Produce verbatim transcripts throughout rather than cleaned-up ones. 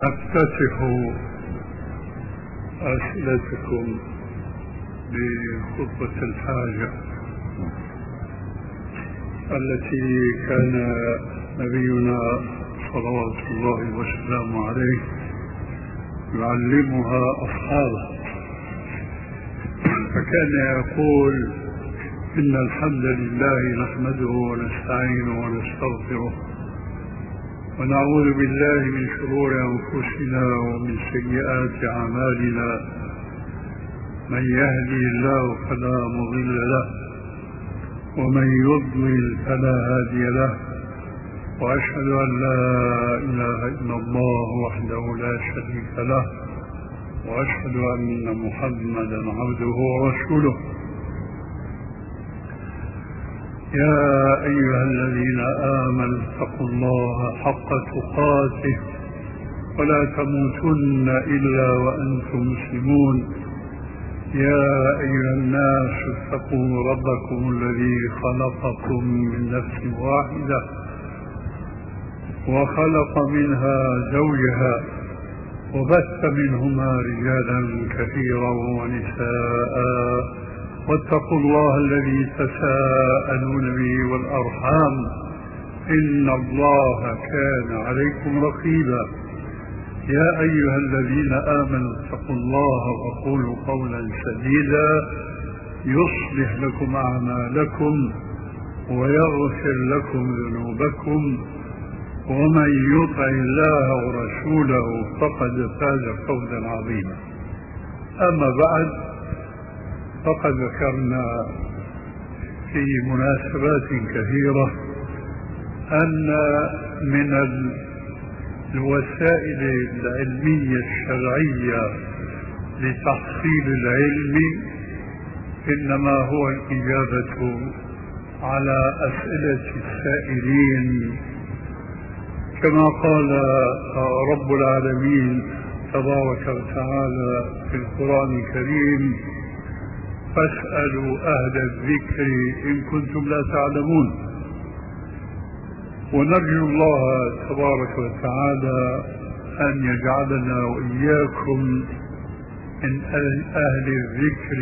أفتتح أسئلتكم بخطبة الحاجة التي كان نبينا صلوات الله وسلامه عليه يعلمها أصحابه، فكان يقول: إن الحمد لله نحمده ونستعينه ونستغفره ونعوذ بالله من شرور أنفسنا ومن سيئات أعمالنا، من يهدي الله فلا مضل له ومن يضلل فلا هادي له، وأشهد أن لا إله إلا الله وحده لا شريك له، وأشهد أن محمدا عبده ورسوله. يا أيها الذين آمنوا اتقوا الله حق تقاته ولا تموتن إلا وأنتم مسلمون. يا أيها الناس اتقوا ربكم الذي خلقكم من نفس واحدة وخلق منها زوجها وبث منهما رجالا كثيرا ونساء، واتقوا الله الذي تساءلون به والأرحام إن الله كان عليكم رقيبا. يا أيها الذين آمنوا اتقوا الله وقولوا قولا سديدا يصلح لكم أعمالكم ويغفر لكم ذنوبكم، ومن يطع الله ورسوله فقد فاز فوزا عظيما. أما بعد، فقد ذكرنا في مناسبات كثيرة أن من الوسائل العلمية الشرعية لتحصيل العلم إنما هو الإجابة على أسئلة السائلين، كما قال رب العالمين تبارك وتعالى في القرآن الكريم: فاسألوا أهل الذكر إن كنتم لا تعلمون. ونرجو الله تبارك وتعالى أن يجعلنا وإياكم من أهل الذكر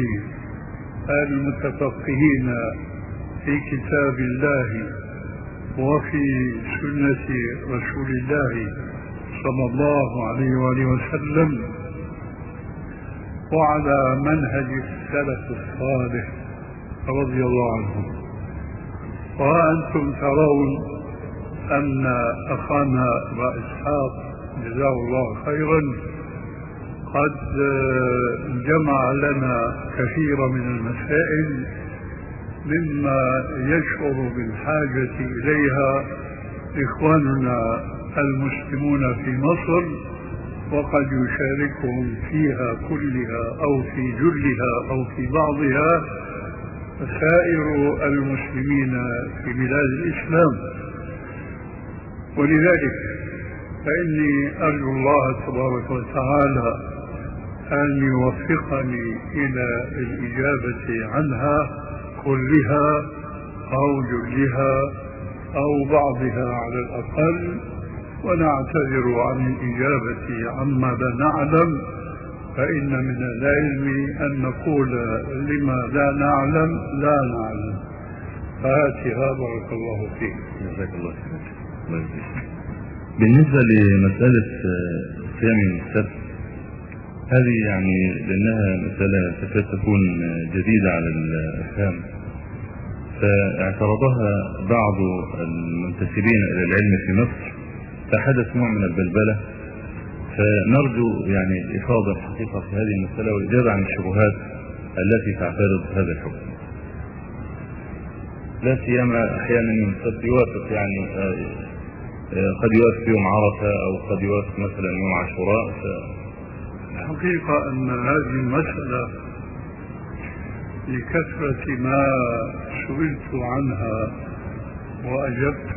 المتفقهين في كتاب الله وفي سنة رسول الله صلى الله عليه وآله وسلم وعلى منهج السلف الصالح رضي الله عنهم. وأنتم ترون أن أخانا أبا إسحاق جزاه الله خيرا قد جمع لنا كثير من المسائل مما يشعر بالحاجة إليها إخواننا المسلمون في مصر، وقد يشاركهم فيها كلها أو في جلها أو في بعضها سائر المسلمين في بلاد الإسلام. ولذلك فإني أرجو الله تبارك وتعالى أن يوفقني إلى الإجابة عنها كلها أو جلها أو بعضها على الأقل، ونعتذر عن الإجابة عما لا نعلم، فإن من العلم أن نقول لما لا نعلم لا نعلم. فهاتها بارك الله فيك. جزاك الله خير. بالنسبة لمسألة صيام السبت، هذه يعني لأنها مسألة تكاد تكون جديدة على الأفهام، فاعترضها بعض المنتسبين إلى العلم في مصر، فحدث نوع من البلبلة، فنرجو يعني الإفاضة الحقيقة في هذه المسألة والإجابة عن الشبهات التي تعترض هذا الحكم. لا سيما أحيانا السبت يوافق يعني قد يوافق يوم عرفة أو قد يوافق مثلا يوم عاشوراء. ف... الحقيقة أن هذه المسألة لكثرة ما سئلت عنها وأجبت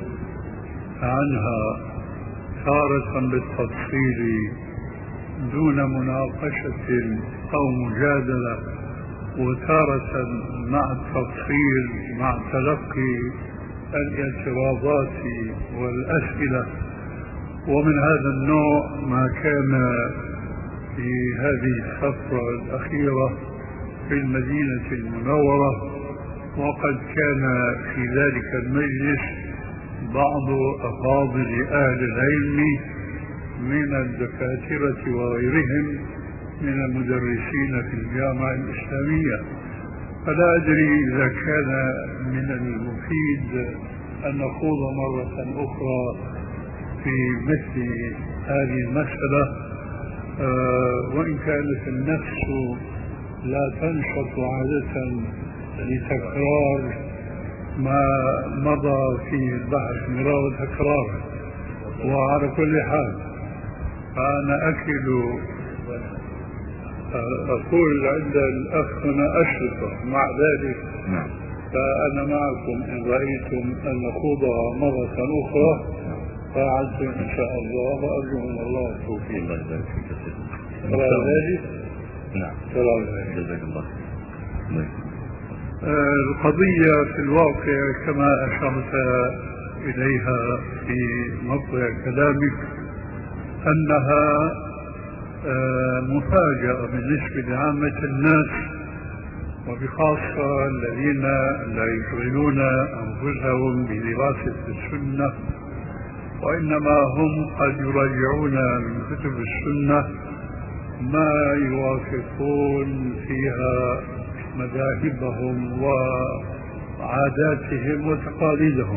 عنها تارة بالتفصيل دون مناقشة أو مجادلة، وتارة مع التفصيل مع تلقي الاعتراضات والأسئلة، ومن هذا النوع ما كان في هذه الفترة الأخيرة في المدينة المنورة، وقد كان في ذلك المجلس بعض أفاضل أهل العلم من الدكاترة وغيرهم من المدرسين في الجامعة الإسلامية. فلا أدري إذا كان من المفيد أن نخوض مرة أخرى في مثل هذه المسألة، أه وإن كانت النفس لا تنشط عادة لتكرار ما مضى في البحث مرارا وتكرارا. وعلى كل حال فأنا أكل أقول عند الأخ هنا أشرطة، مع ذلك فأنا معكم إن رأيتم أن نخوضها مرة أخرى فعلت إن شاء الله، وأرجو من الله التوفيق. الله يبارك فيك. ترى ذلك؟ نعم. ترى ذلك. جزاك الله. آه القضية في الواقع كما أشرت إليها في مطلع كلامك أنها آه مفاجأة بالنسبة لعامة الناس، وبخاصة الذين لا يشغلون أنفسهم بدراسة السنة، وإنما هم قد يراجعون من كتب السنة ما يوافقون فيها مذاهبهم وعاداتهم وتقاليدهم.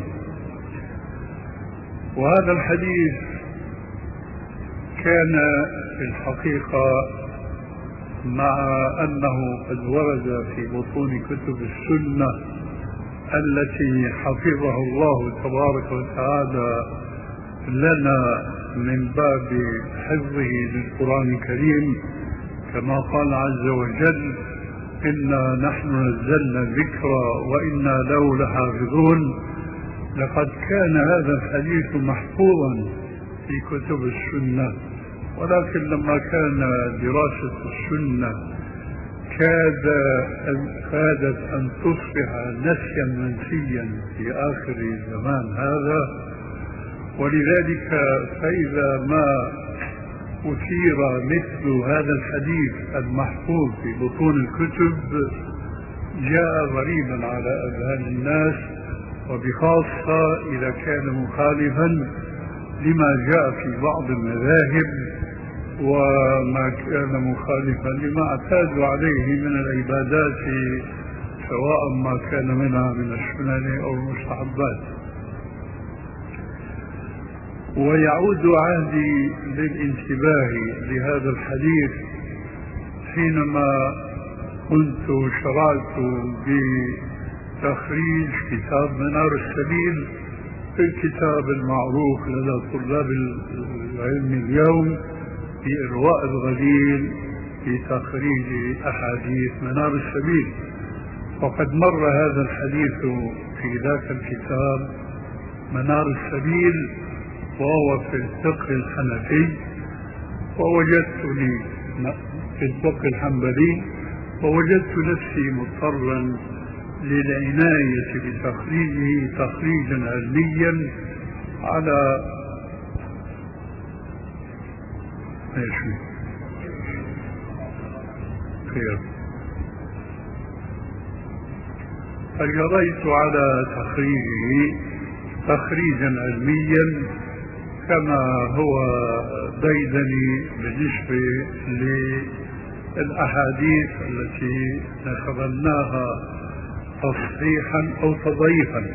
وهذا الحديث كان في الحقيقة مع أنه قد ورد في بطون كتب السنة التي حفظه الله تبارك وتعالى لنا من باب حفظه للقرآن الكريم، كما قال عز وجل: إنا نحن نزلنا الذكر وإنا له لحافظون. لقد كان هذا الحديث محفوظا في كتب السنة، ولكن لما كان دراسة السنة كاد كادت أن تصبح نسيا منسيا في آخر الزمان هذا، ولذلك فإذا ما أثير مثل هذا الحديث المحفوظ في بطون الكتب جاء غريبا على أذهان الناس، وبخاصة إذا كان مخالفا لما جاء في بعض المذاهب وما كان مخالفا لما اعتادوا عليه من العبادات، سواء ما كان منها من السنن أو المستحبات. ويعود عهدي للانتباه لهذا الحديث حينما كنت شرعت بتخريج كتاب منار السبيل، في الكتاب المعروف لدى طلاب العلم اليوم بإرواء الغليل في تخريج أحاديث منار السبيل. وقد مر هذا الحديث في ذاك الكتاب منار السبيل وهو في الفقه الحنفي، ووجدت لي في الفقه الحنبلي، ووجدت نفسي مضطرا للعناية بتخريجه تخريجا علميا على ايش خير فجريت على تخريجه تخريجا علميا كما هو بيدني بالنسبة للأحاديث التي نقلناها تصحيحا أو تضعيفا.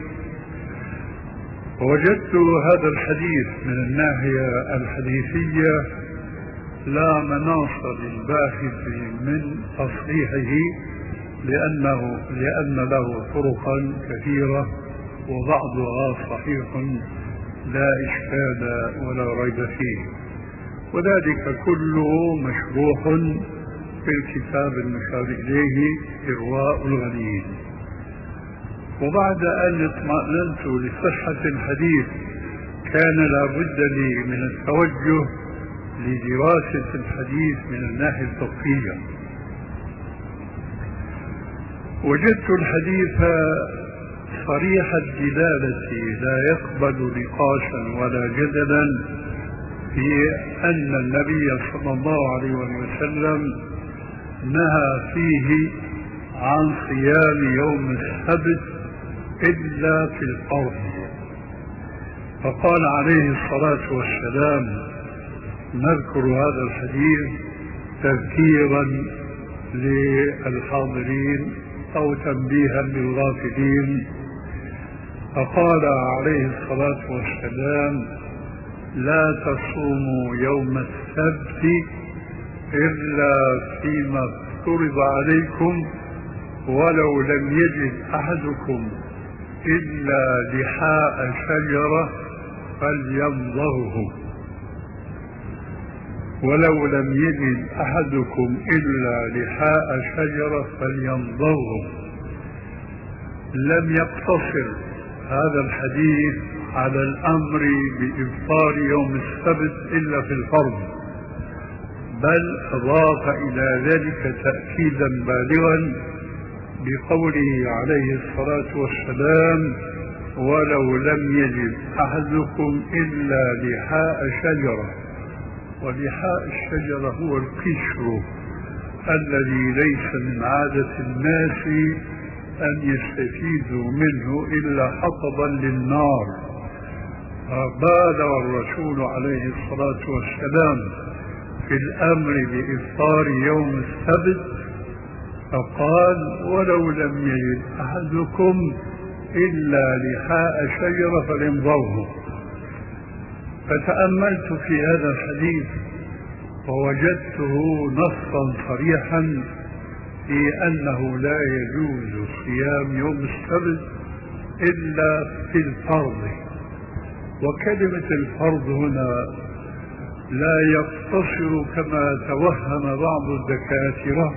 ووجدت هذا الحديث من الناحية الحديثية لا مناص للباحث من تصحيحه، لأنه لأن له طرقا كثيرة وبعضها صحيح لا إشكال ولا ريب فيه، وذلك كله مشروح في الكتاب المشار إليه إرواء الغليل. وبعد أن اطمأننت لصحة الحديث كان لابد لي من التوجه لدراسة الحديث من الناحية الفقهية. وجدت الحديث صريح الدلالة لا يقبل نقاشا ولا جدلا في أن النبي صلى الله عليه وسلم نهى فيه عن صيام يوم السبت إلا في الفرض. فقال عليه الصلاة والسلام: نذكر هذا الحديث تذكيرا للحاضرين أو تنبيها للغافلين. فقال عليه الصلاة والسلام: لا تصوموا يوم السبت إلا فيما افترض عليكم، ولو لم يجد أحدكم إلا لحاء شجرة فليمضغه ولو لم يجد أحدكم إلا لحاء شجرة فليمضغه. لم يقتصر هذا الحديث على الأمر بإفطار يوم السبت إلا في الفرض، بل أضاف إلى ذلك تأكيدا بالغا بقوله عليه الصلاة والسلام: ولو لم يجد أحدكم إلا لحاء شجرة. ولحاء الشجرة هو القشر الذي ليس من عادة الناس أن يستفيدوا منه إلا حطبا للنار. فبالغ الرسول عليه الصلاة والسلام في الأمر بإفطار يوم السبت، فقال: ولو لم يجد أحدكم إلا لحاء شجرة فليمضغه. فتأملت في هذا الحديث ووجدته نصا صريحا في أنه لا يجوز صيام يوم السبت إلا في الفرض. وكلمة الفرض هنا لا يقتصر كما توهم بعض الدكاترة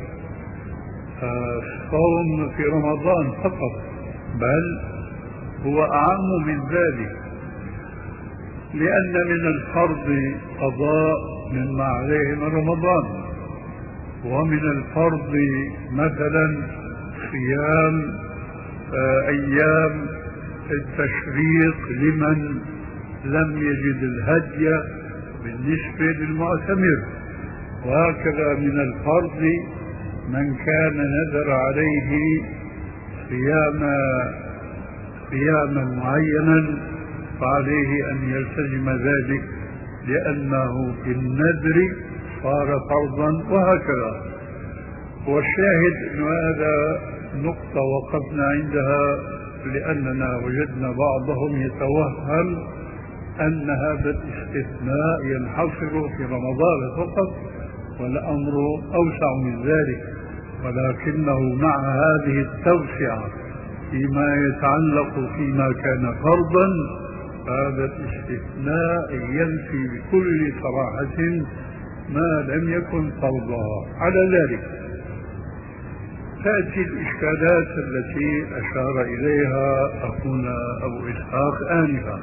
الصوم في رمضان فقط، بل هو أعم من ذلك، لأن من الفرض قضاء مما عليه من رمضان، ومن الفرض مثلا صيام أيام التشريق لمن لم يجد الهدي بالنسبة للمعتمر، وهكذا من الفرض من كان نذر عليه صيام صياما معينا فعليه أن يلتزم ذلك لأنه بالنذر صار فرضا، وهكذا. والشاهد أن هذا نقطة وقفنا عندها لأننا وجدنا بعضهم يتوهم أن هذا الاستثناء ينحصر في رمضان فقط، والأمر أوسع من ذلك، ولكنه مع هذه التوسعة فيما يتعلق فيما كان فرضا، هذا الاستثناء ينفي بكل صراحة ما لم يكن فرضا. على ذلك تأتي الإشكالات التي أشار إليها أخونا أبو إسحاق آنفا.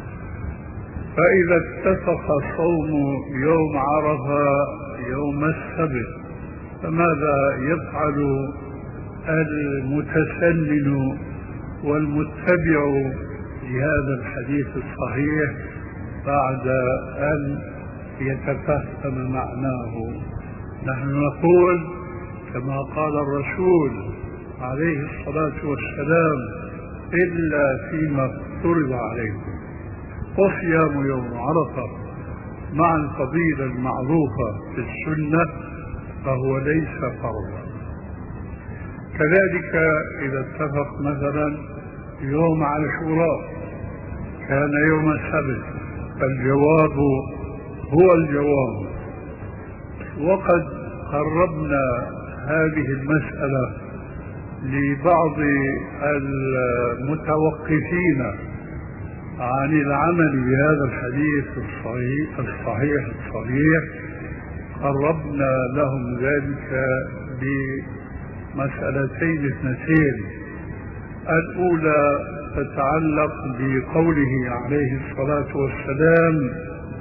فإذا اتفق صوم يوم عرفة يوم السبت، فماذا يفعل المتسنن والمتبع لهذا الحديث الصحيح بعد أن يتفهم معناه؟ نحن نقول كما قال الرسول عليه الصلاة والسلام: إلا فيما افترض عليكم. وصيام يوم عرفة مع الفضيلة المعروفة في السنة فهو ليس فرضا. كذلك إذا اتفق مثلا يوم عاشوراء كان يوم السبت، فالجواب هو الجواب. وقد قربنا هذه المسألة لبعض المتوقفين عن العمل بهذا الحديث الصحيح الصحيح الصريح، قربنا لهم ذلك بمسألتين اثنتين. الأولى تتعلق بقوله عليه الصلاة والسلام: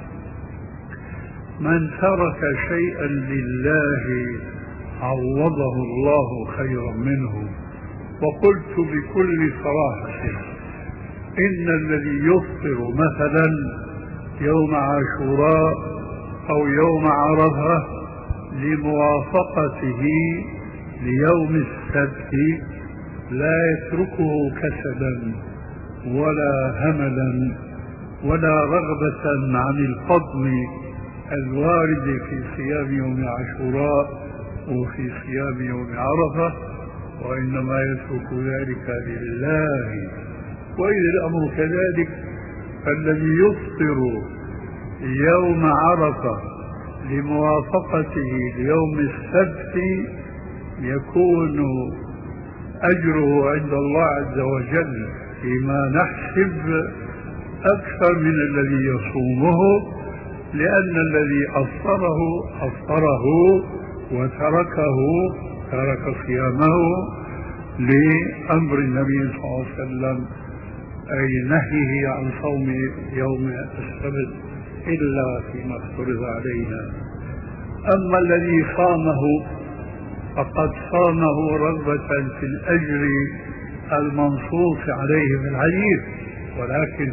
من ترك شيئا لله عوضه الله خيرا منه. وقلت بكل صراحة إن الذي يفطر مثلا يوم عاشوراء أو يوم عرفة لموافقته ليوم السبت لا يتركه كسلا ولا هملا ولا رغبة عن الفضل الوارد في صيام يوم عاشوراء وفي صيام يوم عرفة، وإنما يترك ذلك لله. وإذا الأمر كذلك فالذي يفطر يوم عرفة لموافقته ليوم السبت يكون أجره عند الله عز وجل فيما نحسب أكثر من الذي يصومه، لأن الذي أفطره أفطره وتركه ترك صيامه لأمر النبي صلى الله عليه وسلم، أي نهيه عن صوم يوم السبت إلا فيما افترض علينا. أما الذي صامه فقد صامه رغبة في الأجر المنصوص عليه في الحديث، ولكن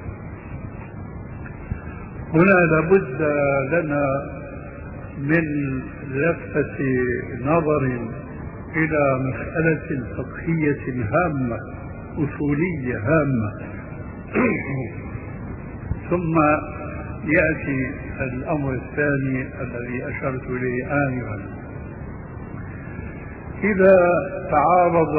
هنا لابد لنا من لفتة نظر إلى مسألة فقهية هامة أصولية هامة ثم يأتي الأمر الثاني الذي أشرت إليه آنفا. إذا تعارض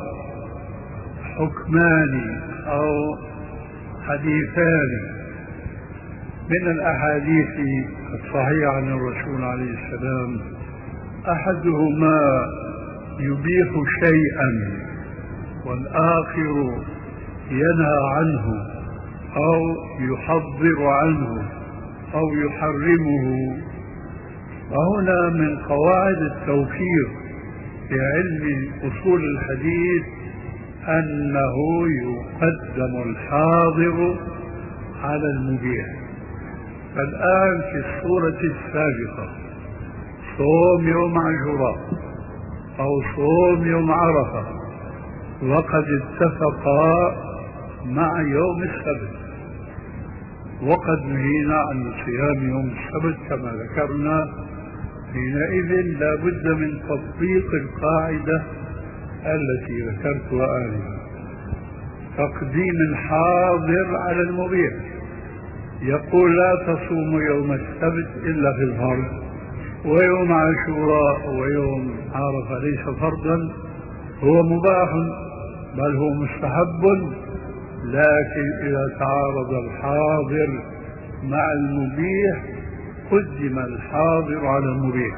حكمان أو حديثان من الأحاديث الصحيحة عن الرسول عليه السلام، أحدهما يبيح شيئا والآخر ينهى عنه أو يحضر عنه أو يحرمه، وهنا من قواعد التوفيق في علم أصول الحديث أنه يقدم الحاضر على المبيح. فالآن في الصورة السابقة صوم يوم عاشوراء أو صوم يوم عرفة وقد اتفقا مع يوم السبت، وقد نهينا عن صيام يوم السبت كما ذكرنا، حينئذ لا بد من تطبيق القاعدة التي ذكرتها آنفا، تقديم الحاضر على المبيح. يقول لا تصوم يوم السبت إلا في الفرض، ويوم عاشوراء ويوم عرفة ليس فرضا، هو مباح بل هو مستحب، لكن إذا تعارض الحاضر مع المبيح قدم الحاضر على المبيح.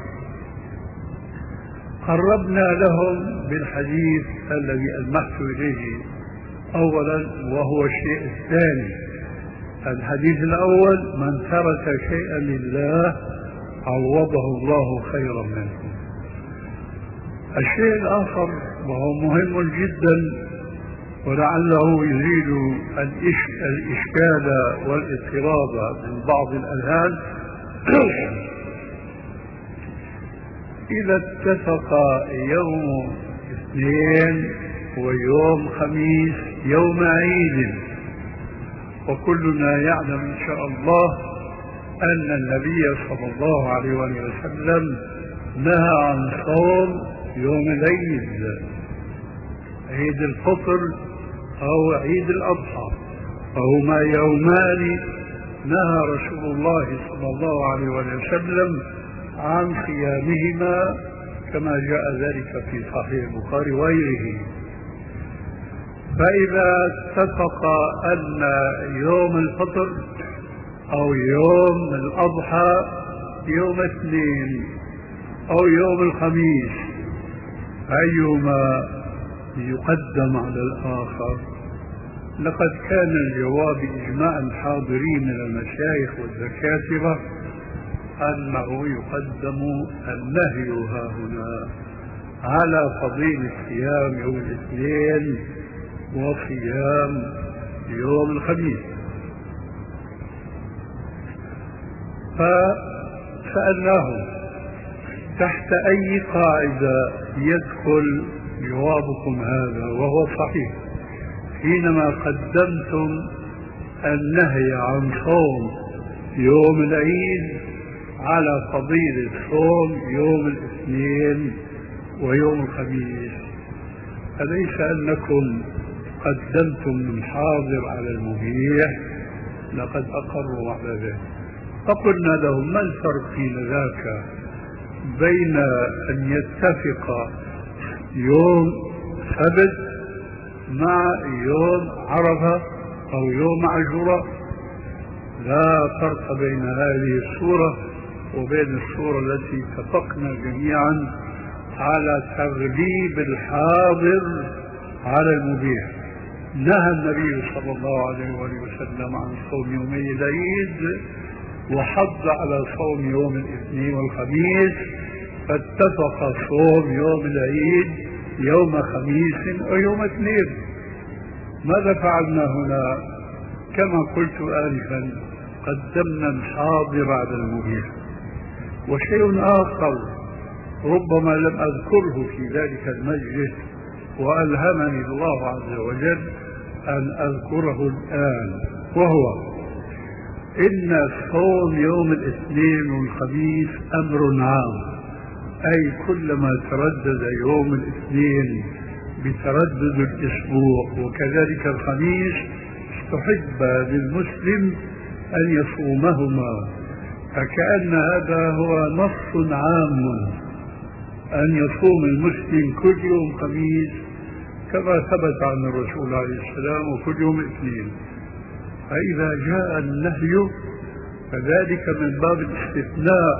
قربنا لهم بالحديث الذي ألمحت إليه أولا، وهو الشيء الثاني. الحديث الأول: من ترك شيئا لله عوضه الله خيرا منه. الشيء الآخر وهو مهم جدا ولعله يزيل الإشكال والاضطراب من بعض الأذهان، إذا اتفق يوم اثنين ويوم خميس يوم عيد، وكلنا يعلم إن شاء الله أن النبي صلى الله عليه وسلم نهى عن صوم يوم العيد، عيد الفطر أو عيد الأضحى، فهما يومان نهى رسول الله صلى الله عليه وسلم عن صيامهما كما جاء ذلك في صحيح البخاري وغيره. فإذا اتفق أن يوم الفطر أو يوم الأضحى يوم اثنين أو يوم الخميس، أيهما يقدم على الآخر؟ لقد كان الجواب إجماع الحاضرين من المشايخ والدكاترة أنه يقدم النهي ها هنا على فضيلة صيام يوم الاثنين وصيام يوم الخميس. فسألناه تحت أي قاعدة يدخل جوابكم هذا؟ وهو صحيح، حينما قدمتم النهي عن صوم يوم العيد على فضيلة صوم يوم الاثنين ويوم الخميس. أليس أنكم قدمتم الحاضر على المبيح؟ لقد أقروا على ذلك. فقلنا لهم ما الفرق في ذاك بين أن يتفق يوم سبت مع يوم عرفة أو يوم عاشوراء؟ لا فرق بين هذه الصورة وبين الصورة التي اتفقنا جميعا على تغليب الحاضر على المبيح. نهى النبي صلى الله عليه وسلم عن صوم يومي العيد وحض على صوم يوم الاثنين والخميس، فاتفق صوم يوم العيد يوم خميس أو يوم اثنين. ماذا فعلنا هنا؟ كما قلت آنفا، قدمنا الحاضر على المبيح. وشيء آخر ربما لم أذكره في ذلك المجلس وألهمني الله عز وجل أن أذكره الآن، وهو إن صوم يوم الاثنين والخميس أمر عام، أي كلما تردد يوم الاثنين بتردد الأسبوع وكذلك الخميس استحب للمسلم أن يصومهما، فكأن هذا هو نص عام أن يصوم المسلم كل يوم خميس كما ثبت عن الرسول عليه السلام وكل يوم اثنين. فإذا جاء النهي فذلك من باب الاستثناء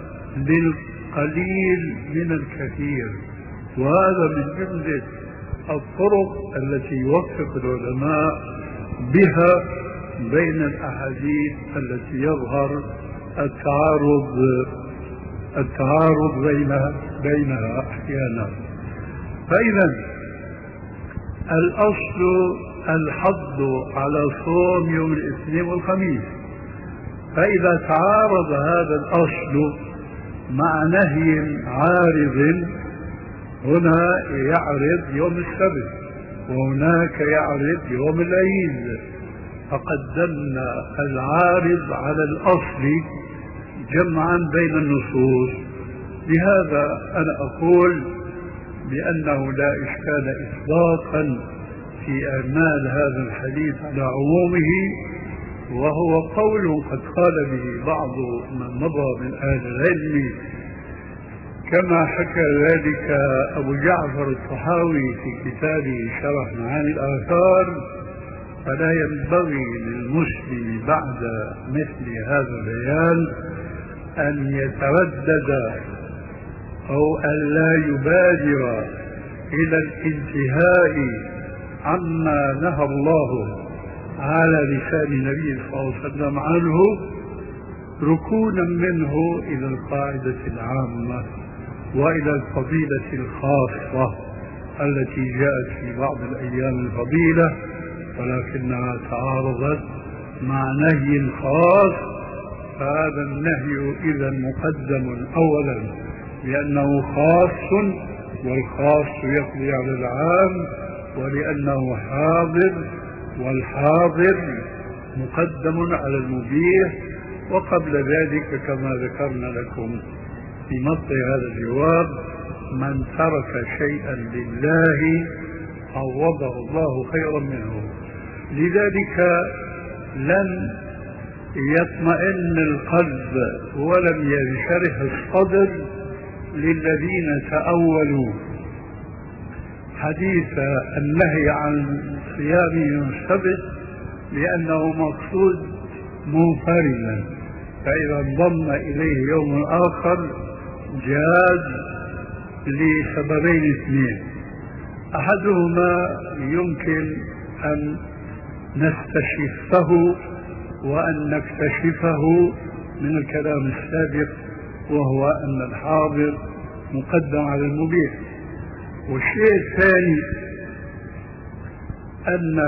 للقليل من الكثير، وهذا من جملة الطرق التي يوفق العلماء بها بين الأحاديث التي يظهر التعارض التعارض بينها بينها أحيانا. فإذا الأصل الحض على صوم يوم الاثنين والخميس، فإذا تعارض هذا الأصل مع نهي عارض، هنا يعرض يوم السبت وهناك يعرض يوم العيد، فقدمنا العارض على الأصل جمعا بين النصوص. لهذا أنا أقول بأنه لا إشكال إطلاقا في إعمال هذا الحديث على عمومه، وهو قول قد قال به بعض من مضى من أهل العلم، كما حكى ذلك أبو جعفر الطحاوي في كتابه شرح معاني الآثار. فلا ينبغي للمسلم بعد مثل هذا البيان أن يتردد أو أن لا يبادر إلى الانتهاء عما نهى الله على لسان النبي صلى الله عليه وسلم عنه، ركونا منه إلى القاعدة العامة وإلى الفضيلة الخاصة التي جاءت في بعض الأيام الفضيلة، ولكنها تعارضت مع نهي خاص. فهذا النهي إذا مقدم أولا لأنه خاص، والخاص يقضي على العام، ولأنه حاضر، والحاضر مقدم على المبيح. وقبل ذلك كما ذكرنا لكم في مطلع هذا الجواب، من ترك شيئا لله عوضه الله خيرا منه. لذلك لن يطمئن القلب ولم ينشرح الصدر للذين تأولوا حديث النهي عن صيام يوم السبت لأنه مقصود منفردا، فإذا انضم إليه يوم آخر جاز لسببين اثنين. أحدهما يمكن أن نستشفه وأن نكتشفه من الكلام السابق، وهو أن الحاضر مقدم على المبيح. والشيء الثاني أن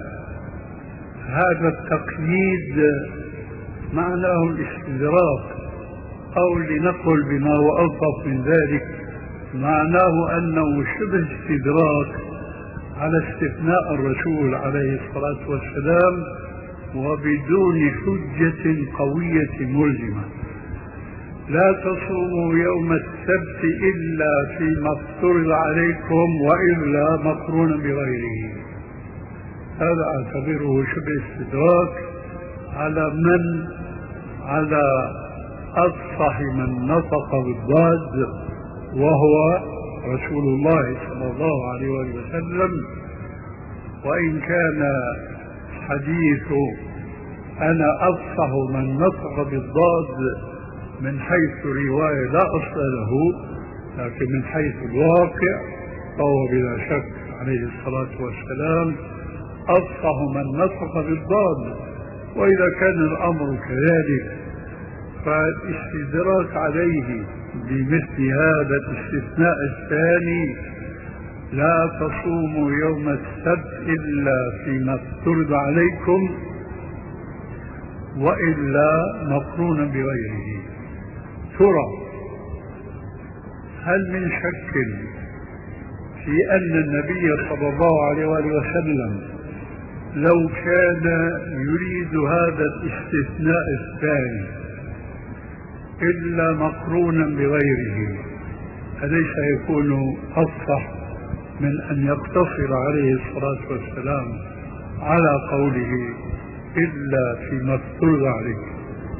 هذا التقييد معناه الاستدراك، أو لنقل بما هو ألطف من ذلك، معناه أنه شبه استدراك على استثناء الرسول عليه الصلاة والسلام وبدون حجة قوية ملزمة. لا تصوموا يوم السبت إلا فيما افترض عليكم وإلا مقرونا بغيره. هذا أعتبره شبه استدراك على من على أفصح من نطق بالضاد وهو رسول الله صلى الله عليه وسلم. وإن كان حديث أنا أفصح من نطق بالضاد من حيث رواية لا أصل له، لكن من حيث الواقع فهو بلا شك عليه الصلاة والسلام أفصح من نطق بالضاد. وإذا كان الأمر كذلك فالاستدراك عليه بمثل هذا الاستثناء الثاني لا تصوموا يوم السبت إلا فيما افترض عليكم وإلا مقرونا بغيره. ترى هل من شك في أن النبي صلى الله عليه وسلم لو كان يريد هذا الاستثناء الثاني إلا مقرونا بغيره أليس يكون أفصح من أن يقتصر عليه الصلاة والسلام على قوله إلا فيما افترض عليه؟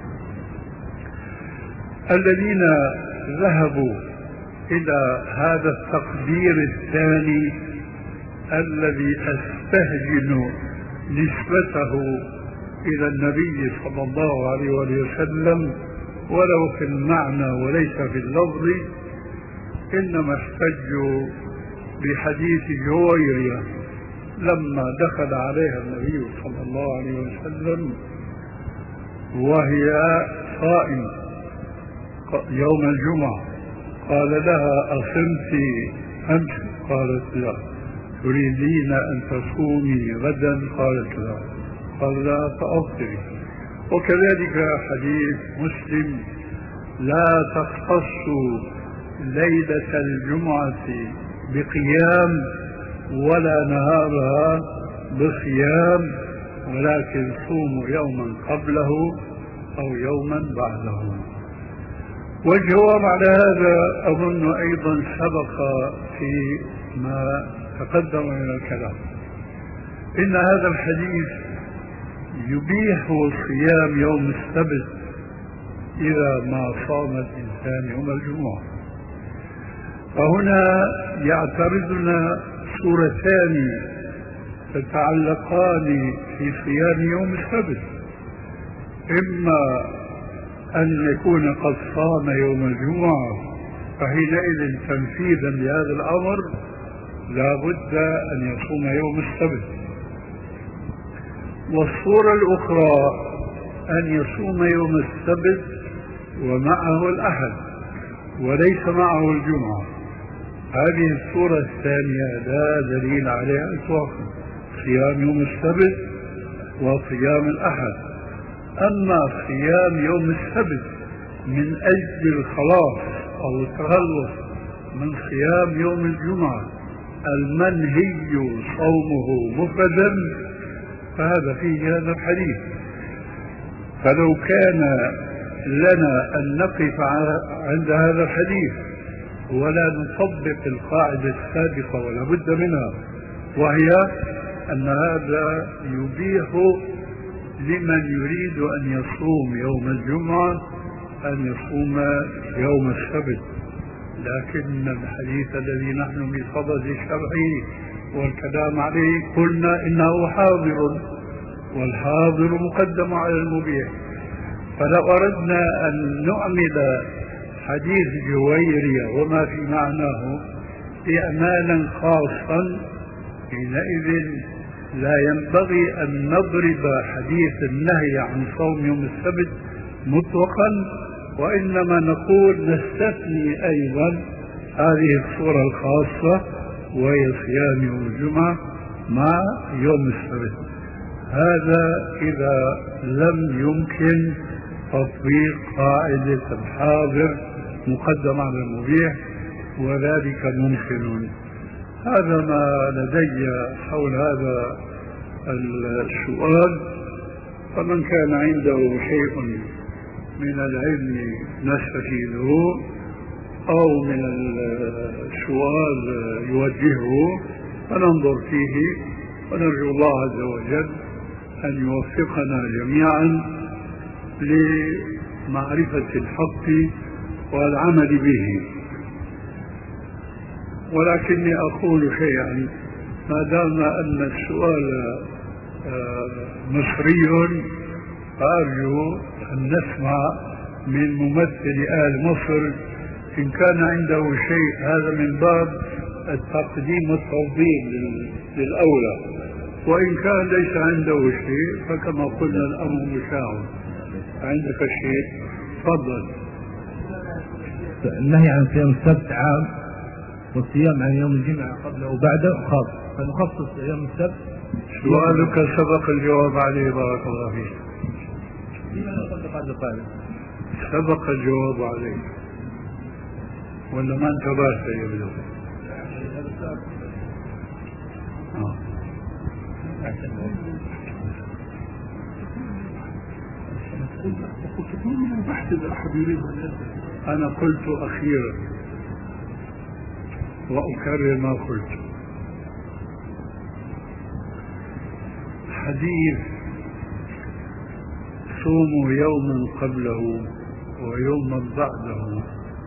الذين ذهبوا إلى هذا التقدير الثاني الذي أستهجن نسبته إلى النبي صلى الله عليه وسلم ولو في المعنى وليس في اللفظ، إنما احتجوا بحديث جويرية لما دخل عليها النبي صلى الله عليه وسلم وهي صائمة يوم الجمعة، قال لها أصمت أمس؟ قالت لا. تريدين أن تصومي غدا؟ قالت لا. قال لا فأفطري. وكذلك حديث مسلم لا تختص ليلة الجمعة بقيام ولا نهارها بصيام، ولكن صوموا يوما قبله أو يوما بعده. والجواب على هذا أظن أيضا سبق في ما تقدم من الكلام. إن هذا الحديث يبيح صيام يوم السبت إذا ما صام الإنسان يوم الجمعة. فهنا يعترضنا صورتان تتعلقان في صيام يوم السبت، إما أن يكون قد صام يوم الجمعة فحينئذ تنفيذا لهذا الأمر لا بد أن يصوم يوم السبت، والصورة الأخرى أن يصوم يوم السبت ومعه الأحد وليس معه الجمعة. هذه الصورة الثانية لا دليل عليها إطلاقا، صيام يوم السبت وصيام الأحد. أما صيام يوم السبت من أجل الخلاص أو التخلص من صيام يوم الجمعة المنهي صومه مفردا فهذا فيه هذا الحديث. فلو كان لنا أن نقف عند هذا الحديث ولا نطبق القاعدة السابقة ولا بد منها، وهي أن هذا يبيح لمن يريد أن يصوم يوم الجمعة أن يصوم يوم السبت، لكن الحديث الذي نحن بصدد شرعه والكلام عليه قلنا إنه حاضر، والحاضر مقدم على المبيح. فلو أردنا أن نعمل حديث جويرية وما في معناه إعمالا خاصا حينئذ لا ينبغي أن نضرب حديث النهي عن صوم يوم السبت مطلقا، وإنما نقول نستثني أيضا هذه الصورة الخاصة وهي صيام يوم الجمعة مع يوم السبت. هذا إذا لم يمكن تطبيق قاعدة الحاضر مقدم على المبيح، وذلك ممكن. هذا ما لدي حول هذا السؤال، فمن كان عنده شيء من العلم نستفيده أو من السؤال يوجهه فننظر فيه، ونرجو الله عز وجل أن يوفقنا جميعا لمعرفة الحق والعمل به. ولكني أقول شيئا، ما دام أن السؤال مصري فأرجو أن نسمع من ممثل أهل مصر إن كان عنده شيء، هذا من باب التقديم والتوضيح للأولى، وإن كان ليس عنده شيء فكما قلنا الأمر مشاور. عندك شيء؟ تفضل. النهي عن صيام السبت عام، والصيام عن يوم الجمعة قبله وبعده خاص، فنخصص يوم السبت. سؤالك سبق الجواب عليه، بارك الله فيك. سبق الجواب عليه ولا ما انتبهت يبدو؟ آه. أنا قلت أخيرا وأكرر ما قلت. حديث صوموا يوما قبله ويوما بعده،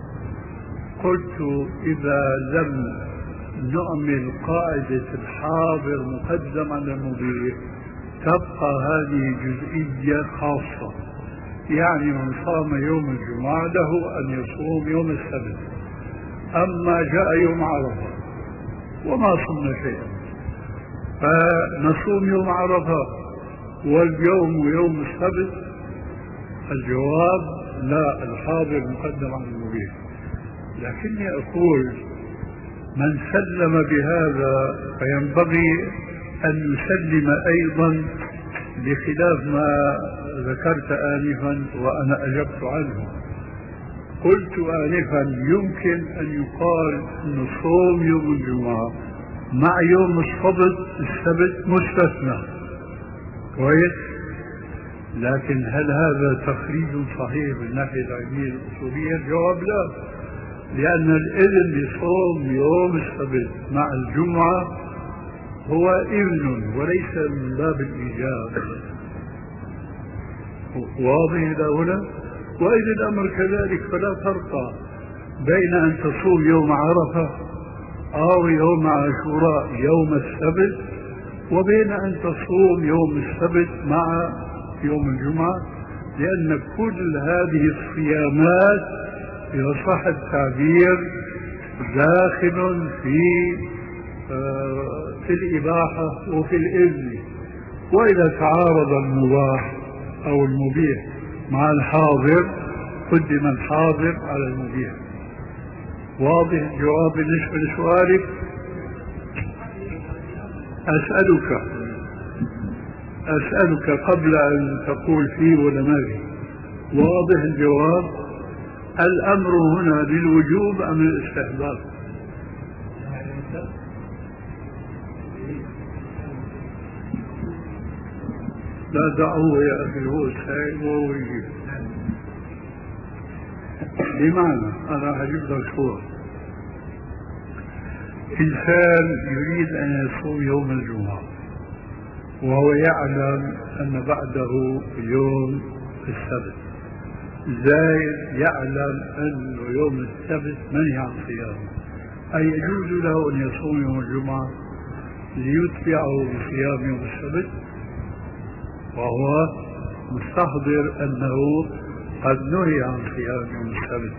قلت إذا لم نعمل قاعدة الحاضر مقدم على المبيح تبقى هذه جزئية خاصة، يعني من صام يوم الجمعة له أن يصوم يوم السبت. أما جاء يوم عرفة وما صمنا شيئا فنصوم يوم عرفة واليوم يوم السبت، الجواب لا، الحاضر مقدم على المبيح. لكني أقول من سلم بهذا فينبغي أن يسلم أيضا بخلاف ما ذكرت آنفا وأنا أجبت عنه. قلت آنفا يمكن أن يقال أن صوم يوم الجمعة مع يوم السبت السبت مستثنى، كويس، لكن هل هذا تخريج صحيح من الناحية العلمية الأصولية؟ الجواب لا، لأن الإذن بصوم يوم السبت مع الجمعة هو إذن وليس من باب الإيجاب. واضح إلى هنا؟ وإذا الأمر كذلك فلا فرق بين أن تصوم يوم عرفة أو يوم عاشوراء يوم السبت وبين أن تصوم يوم السبت مع يوم الجمعة، لأن كل هذه الصيامات إذا صح التعبير داخل في آه في الإباحة وفي الإذن. وإذا تعارض المباح أو المبيح مع الحاضر قدم الحاضر على المبيح. واضح الجواب بالنسبة لسؤالك؟ أسألك أسألك قبل أن تقول فيه ولا ما فيه، واضح الجواب؟ الأمر هنا للوجوب أم الاستحباب؟ لا دعوه يا أخي، هو السائل وهو يجيب. بمعنى أنا هجيب لك صورة، إنسان يريد أن يصوم يوم الجمعة وهو يعلم أن بعده يوم السبت، زائد يعلم أن يوم السبت منهي عن صيامه، أي يجوز له أن يصوم يوم الجمعة ليتبعه بصيام يوم السبت وهو مستحضر أنه قد نهي عن صيام يوم السبت؟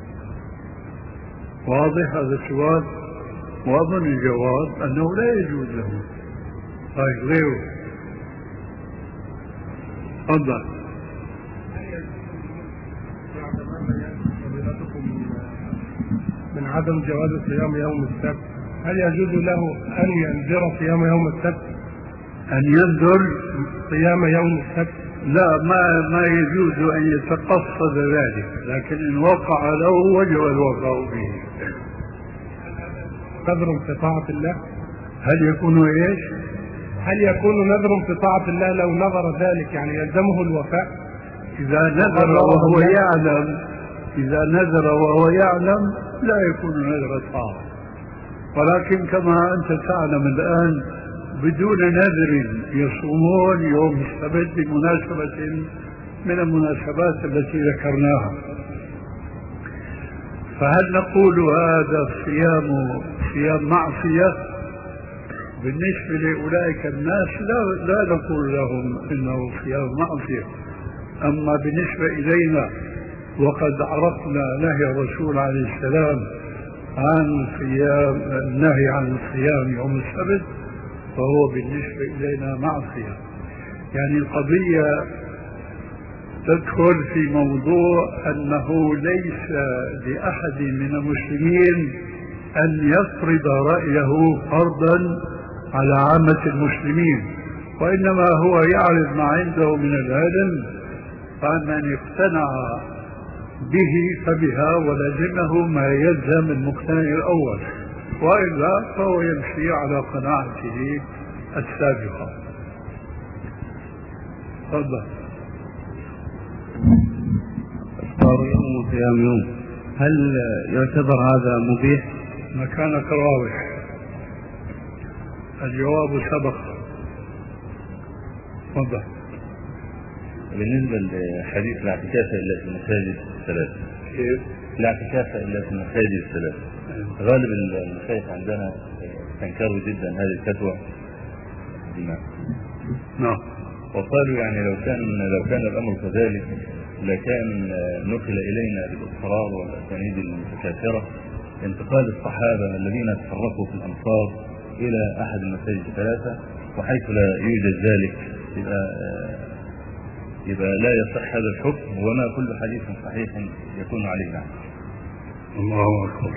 واضح هذا السؤال؟ وأظن الجواب أنه لا يجوز له. طيب غيره؟ تفضل. من عدم جواز صيام يوم السبت، هل يجوز له أن ينذر صيام يوم السبت؟ أن ينذر صيام يوم السبت؟ لا، ما ما يجوز أن يتقصد ذلك، لكن إن وقع له وجب الوقع به. قدر استطاعة الله. هل يكون ايش؟ هل يكون نذر في طاعة الله لو نظر ذلك يعني يلزمه الوفاء؟ إذا نذر وهو يعلم إذا نذر وهو يعلم لا يكون نذر طاعة، ولكن كما أنت تعلم الآن بدون نذر يصومون يوم السبت بمناسبة من المناسبات التي ذكرناها، فهل نقول هذا الصيام صيام معصية؟ بالنسبة لأولئك الناس لا, لا نقول لهم إنه صيام معصية. أما بالنسبة إلينا وقد عرفنا نهي الرسول عليه السلام عن صيام النهي عن الصيام يوم السبت فهو بالنسبة إلينا معصية. يعني القضية تدخل في موضوع أنه ليس لأحد من المسلمين أن يفرض رأيه فرضا على عامة المسلمين، وإنما هو يعرض ما عنده من العلم، فمن اقتنع به فبها ولزمه ما يلزم المقتنع الأول، وإلا فهو يمشي على قناعته السابقة. تفضل. إفطار يوم وصيام يوم، هل يعتبر هذا مبيح؟ مكانك راوح. الجواب سبق. تفضل. بالنسبة لحديث الاعتكاف إلا في المساجد الثلاثة، كيف؟ الاعتكاف إلا في المساجد الثلاثة، غالب المشايخ عندنا تنكروا جدا هذه الفتوى. نعم. نعم. وقالوا يعني لو كان لو كان الأمر كذلك لكان نقل إلينا بالإصرار والأسانيد المتكاثرة انتقال الصحابة الذين تحركوا في الأمصار إلى أحد المساجد الثلاثة، وحيث لا يوجد ذلك يبقى يبقى لا يصح هذا الحكم، وما كل حديث صحيح يكون عليه نعم. الله أكبر.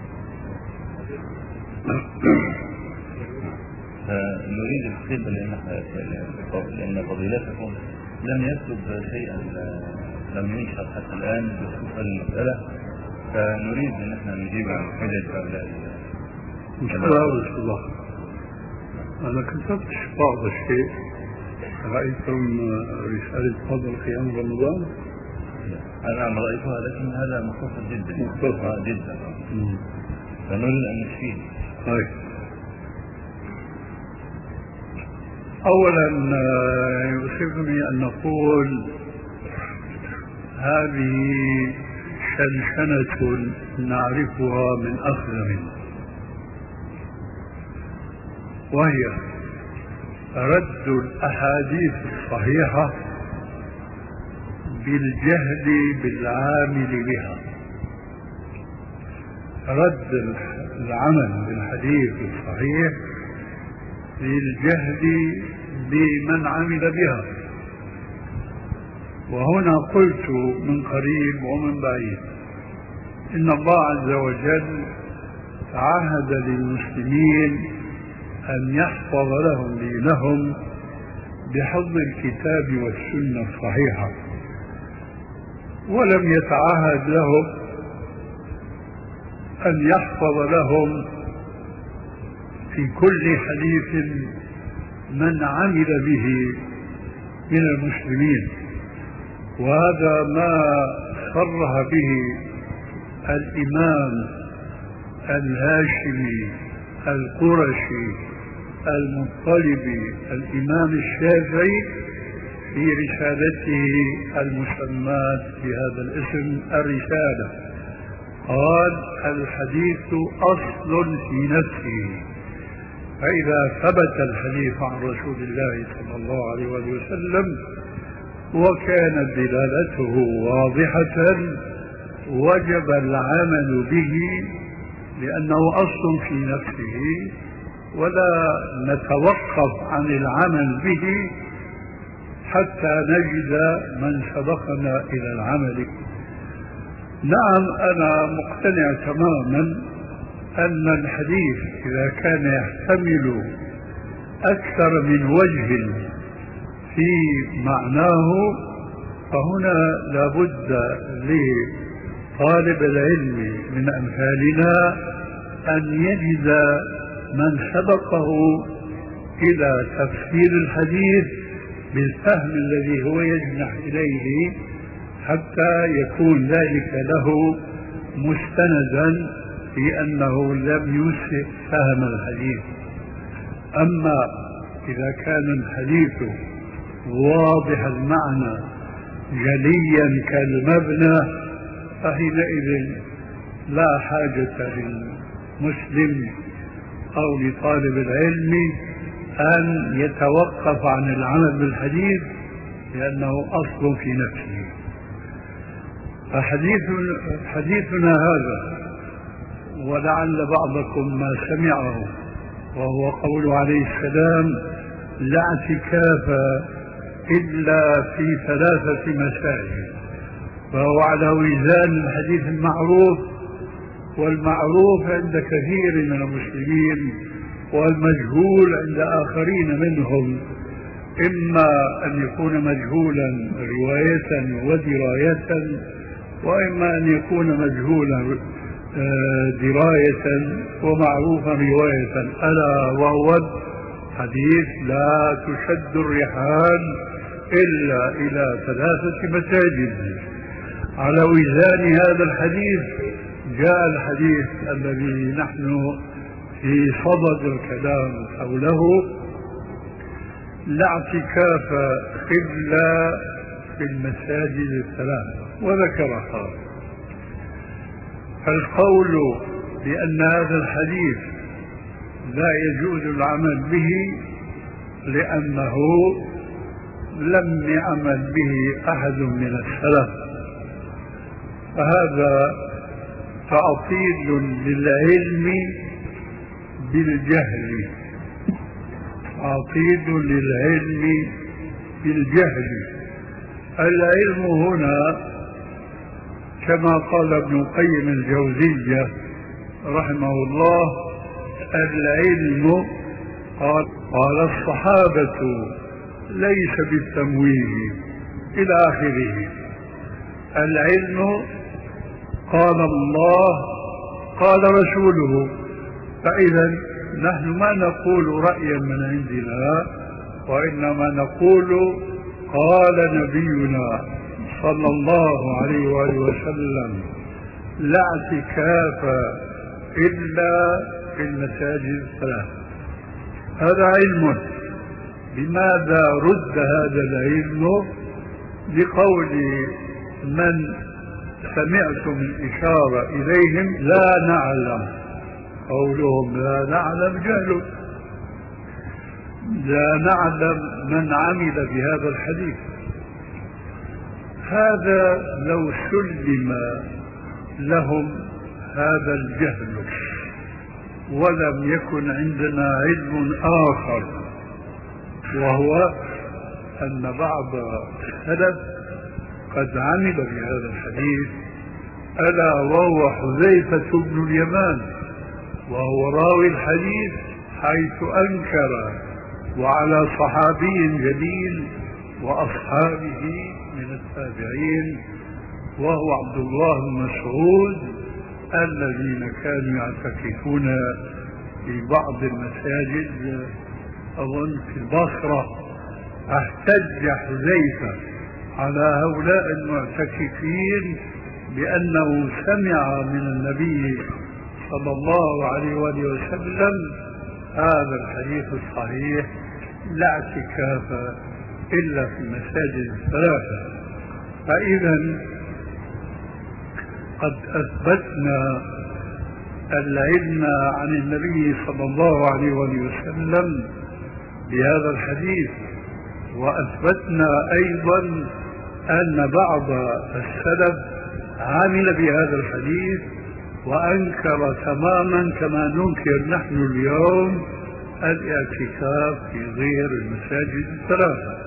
فنريد الحقيقة لأن فضيلتكم لم يكتب شيئا لم ينشر حتى الآن بخصوص هذه المسألة، فنريد أن احنا نجيب عن حجج هؤلاء. إن شاء الله. الله أنا كتبت بعض الشيء. رأيتم رسالة فضل قيام رمضان؟ أنا رأيتها لكن هذا مختصر جدا مختصر جدا فنريد أن نشفيه. طيب. أولا يؤسفني أن نقول هذه شنشنة نعرفها من أخذ، وهي رد الأحاديث الصحيحة بالجهل بالعامل بها، رد العمل بالحديث الصحيح بالجهل بمن عمل بها. وهنا قلت من قريب ومن بعيد إن الله عز وجل عهد للمسلمين أن يحفظ لهم دينهم بحفظ الكتاب والسنة الصحيحة، ولم يتعهد لهم أن يحفظ لهم في كل حديث من عمل به من المسلمين. وهذا ما صرح به الإمام الهاشمي القرشي المطلبي الإمام الشافعي في رسالته المسماة بهذا الاسم الرسالة. قال: الحديث أصل في نفسه، فإذا ثبت الحديث عن رسول الله صلى الله عليه وسلم وكانت دلالته واضحة وجب العمل به لأنه أصل في نفسه، ولا نتوقف عن العمل به حتى نجد من سبقنا إلى العمل. نعم، أنا مقتنع تماما أن الحديث إذا كان يحتمل أكثر من وجه في معناه فهنا لابد لطالب العلم من أمثالنا أن يجد من سبقه إلى تفسير الحديث بالفهم الذي هو يجنح إليه حتى يكون ذلك له مستندا في أنه لم يسئ فهم الحديث. أما إذا كان الحديث واضح المعنى جليا كالمبنى فحينئذ لا حاجة للمسلم أو لطالب العلم أن يتوقف عن العمل بالحديث لأنه أصل في نفسه. فحديثنا حديثنا هذا ولعل بعضكم ما سمعه وهو قول عليه السلام: لا اعتكاف إلا في ثلاثة مساجد، فهو على وزان الحديث المعروف، والمعروف عند كثير من المسلمين والمجهول عند آخرين منهم، إما أن يكون مجهولا رواية ودراية، وإما أن يكون مجهولا دراية ومعروفا رواية، ألا وهو حديث لا تشد الرحال إلا إلى ثلاثة مساجد. على وزان هذا الحديث جاء الحديث الذي نحن في صدد الكلام حوله: لا اعتكاف إلا في المساجد الثلاث، وذكرها. فالقول بأن هذا الحديث لا يجوز العمل به لأنه لم يعمل به أحد من السلف، فهذا تعطيل للعلم بالجهل، تعطيل للعلم بالجهل. العلم هنا كما قال ابن القيم الجوزية رحمه الله: العلم قال, قال الصحابة ليس بالتمويه إلى آخره. العلم قال الله قال رسوله. فإذا نحن ما نقول رأيا من عندنا، وإنما نقول قال نبينا صلى الله عليه وآله وسلم: لا اعتكاف إلا في المساجد الثلاث. هذا علم. لماذا رد هذا العلم؟ لقول من سمعتم الإشارة إليهم: لا نعلم. قولهم لا نعلم جهل، لا نعلم من عمل بهذا الحديث. هذا لو سلم لهم هذا الجهل ولم يكن عندنا علم آخر، وهو أن بعض السلف قد عمل بهذا الحديث، ألا وهو حذيفة بن اليمان، وهو راوي الحديث، حيث أنكر وعلى صحابي جليل وأصحابه من التابعين، وهو عبد الله بن مسعود، الذين كانوا يعتكفون في بعض المساجد أظن في البصرة. احتج حذيفة على هؤلاء المعتكفين بأنه سمع من النبي صلى الله عليه وآله وسلم هذا الحديث الصحيح: لا اعتكاف إلا في المساجد الثلاثة. فإذا قد أثبتنا العلم عن النبي صلى الله عليه وآله وسلم بهذا الحديث، وأثبتنا أيضا أن بعض السلف عمل بهذا الحديث وأنكر تماما كما ننكر نحن اليوم الاعتكاف في غير المساجد الثلاثة.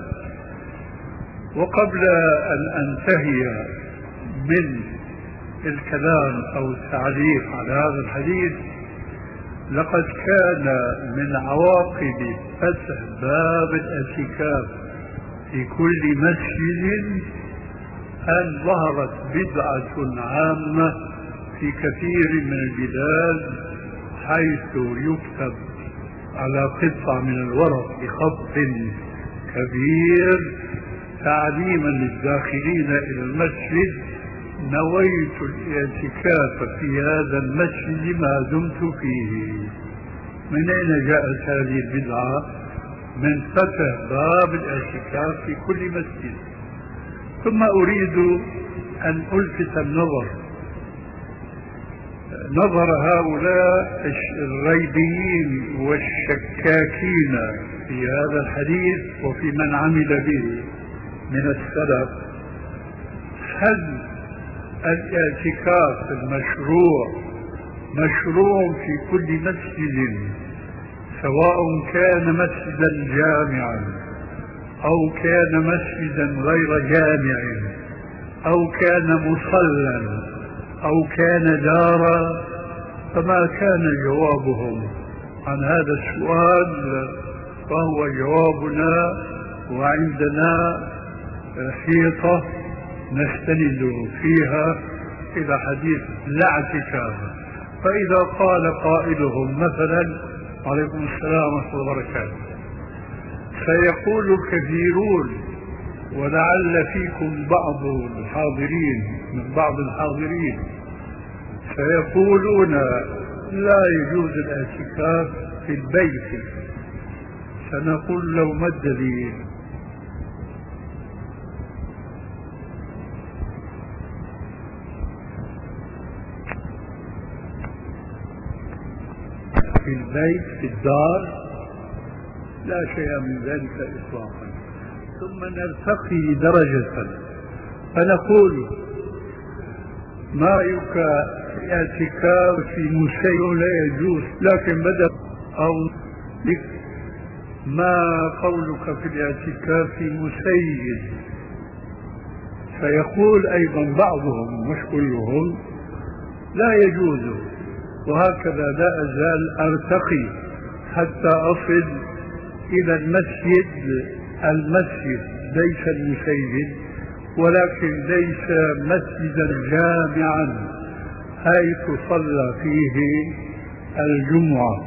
وقبل أن أنتهي من الكلام أو التعليق على هذا الحديث، لقد كان من عواقب فتح باب الاعتكاف في كل مسجد أن ظهرت بدعة عامة في كثير من البلاد، حيث يكتب على قطعة من الورق بخط كبير تعليما للداخلين إلى المسجد: نويت الاعتكاف في هذا المسجد ما دمت فيه. من أين جاءت هذه البدعة؟ من فتح باب الاعتكاف في كل مسجد. ثم أريد أن ألفت النظر نظر هؤلاء الريبيين والشكاكين في هذا الحديث وفي من عمل به من السلف: هل الاعتكاف المشروع مشروع في كل مسجد، سواء كان مسجدا جامعا أو كان مسجدا غير جامع أو كان مصلى أو كان دارا؟ فما كان جوابهم عن هذا السؤال، فهو جوابنا وعندنا حيطة نستند فيها إلى حديث لا اعتكاف. فإذا قال قائلهم مثلا: عليكم السلام ورحمة الله وبركاته، سيقول الكثيرون ولعل فيكم بعض الحاضرين من بعض الحاضرين سيقولون: لا يجوز الاعتكاف في البيت. سنقول له: ما الدليل؟ في البيت في الدار لا شيء من ذلك إطلاقا. ثم نرتقي درجة فنقول: ما رأيك في اعتكاف في مسجد؟ لا يجوز. لكن بدأ أو ما قولك في الاعتكاف في مسجد؟ فيقول أيضا بعضهم مش كلهم: لا يجوز. وهكذا لا أزال أرتقي حتى أصل إلى المسجد المسجد ليس المسجد، ولكن ليس مسجدا جامعا حيث صلى فيه الجمعة.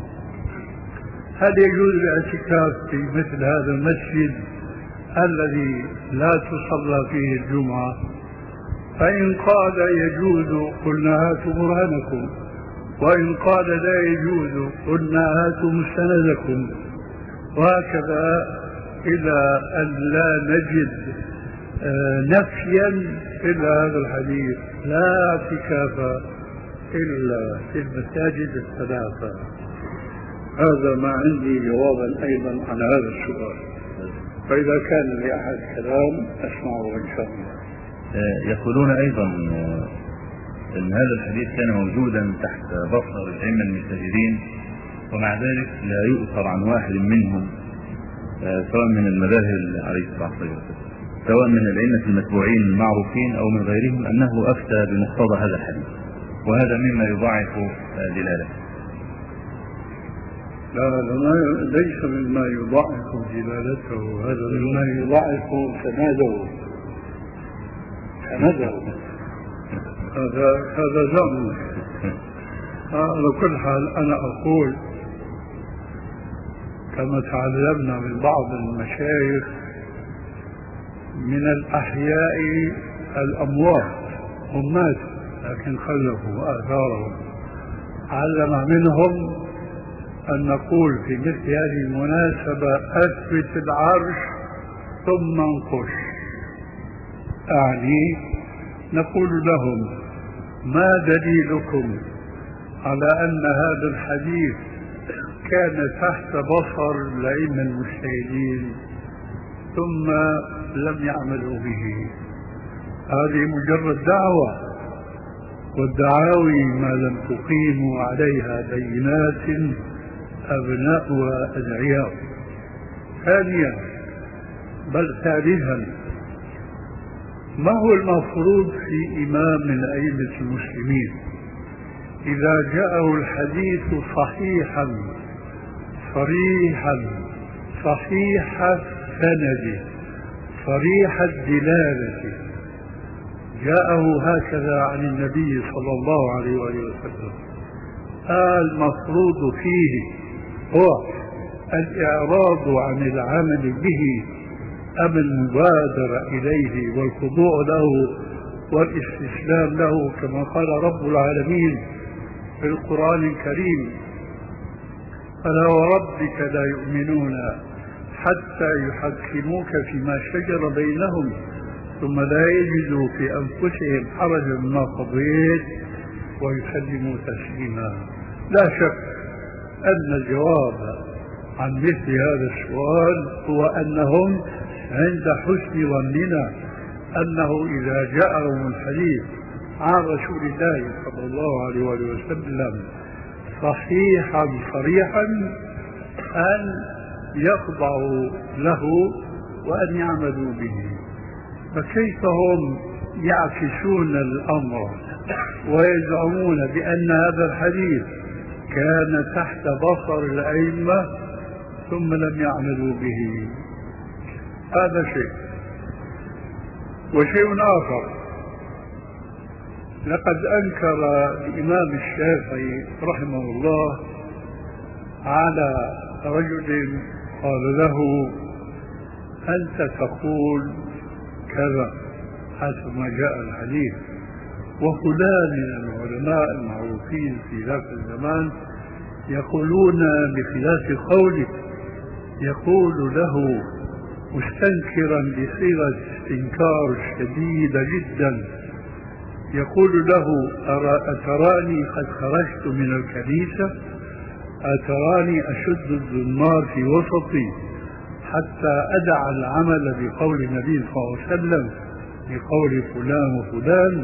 هل يجوز الاعتكاف في مثل هذا المسجد الذي لا تصلى فيه الجمعة؟ فإن قال يجوز قلنا هاتوا برهانكم، وإن قال لا يجوز قلنا هاتوا مستندكم، وهكذا إلى أن لا نجد نفيا إلا هذا الحديث: لا اعتكاف إلا في المساجد الثلاثة. هذا ما عندي جوابا أيضا عن هذا السؤال، فإذا كان لأحد كلام أسمعه إن شاء الله. يقولون أيضا أن هذا الحديث كان موجودا تحت بصر الأئمة المجتهدين، ومع ذلك لا يؤثر عن واحد منهم سواء من المذاهب عليه الصلاة والسلام، سواء من الأئمة المتبوعين المعروفين أو من غيرهم، أنه أفتى بمقتضى هذا الحديث، وهذا مما يضاعف دلالته. لا هذا ليس مما يضاعف دلالته، هذا مما يضاعف سنده سنده هذا هذا زعم. على كل حال أنا أقول كما تعلمنا من بعض المشايخ من الأحياء الأموات، هم ماتوا لكن خلفوا آثارهم، علم منهم أن نقول في مثل هذه المناسبة: أثبت العرش ثم انقش. أعني نقول لهم: ما دليلكم على أن هذا الحديث كان تحت بصر الأئمة المجتهدين ثم لم يعملوا به؟ هذه مجرد دعوة، والدعاوي ما لم تقيموا عليها بينات أبناؤها أدعياء. ثانيا بل ثالثا، ما هو المفروض في إمام من أئمة المسلمين إذا جاءه الحديث صحيحا صريحا صحيح السند صريح الدلالة، جاءه هكذا عن النبي صلى الله عليه وآله وسلم، المفروض فيه هو الإعراض عن العمل به أم المبادرة إليه والخضوع له والاستسلام له، كما قال رب العالمين في القرآن الكريم: فلا وربك لا يؤمنون حتى يحكموك فيما شجر بينهم ثم لا يجدوا في أنفسهم حرجا مما قضيت ويسلموا تسليما. لا شك أن الجواب عن مثل هذا السؤال هو أنهم عند حسن ظننا أنه إذا جاءهم الحديث عن رسول الله صلى الله عليه وسلم صحيحا صريحا أن يخضعوا له وأن يعملوا به. فكيف هم يعكسون الأمر ويزعمون بأن هذا الحديث كان تحت بصر الأئمة ثم لم يعملوا به؟ هذا شيء. وشيء آخر، لقد أنكر الإمام الشافعي رحمه الله على رجل قال له: أنت تقول كذا حسب ما جاء الحديث، وفلان من العلماء المعروفين في ذاك الزمان يقولون بخلاف قولك. يقول له مستنكرا بصيغة استنكار شديدة جدا، يقول له: أتراني قد خرجت من الكنيسة؟ أتراني أشد الزمار في وسطي حتى أدع العمل بقول النبي صلى الله عليه وسلم بقول فلان وفلان؟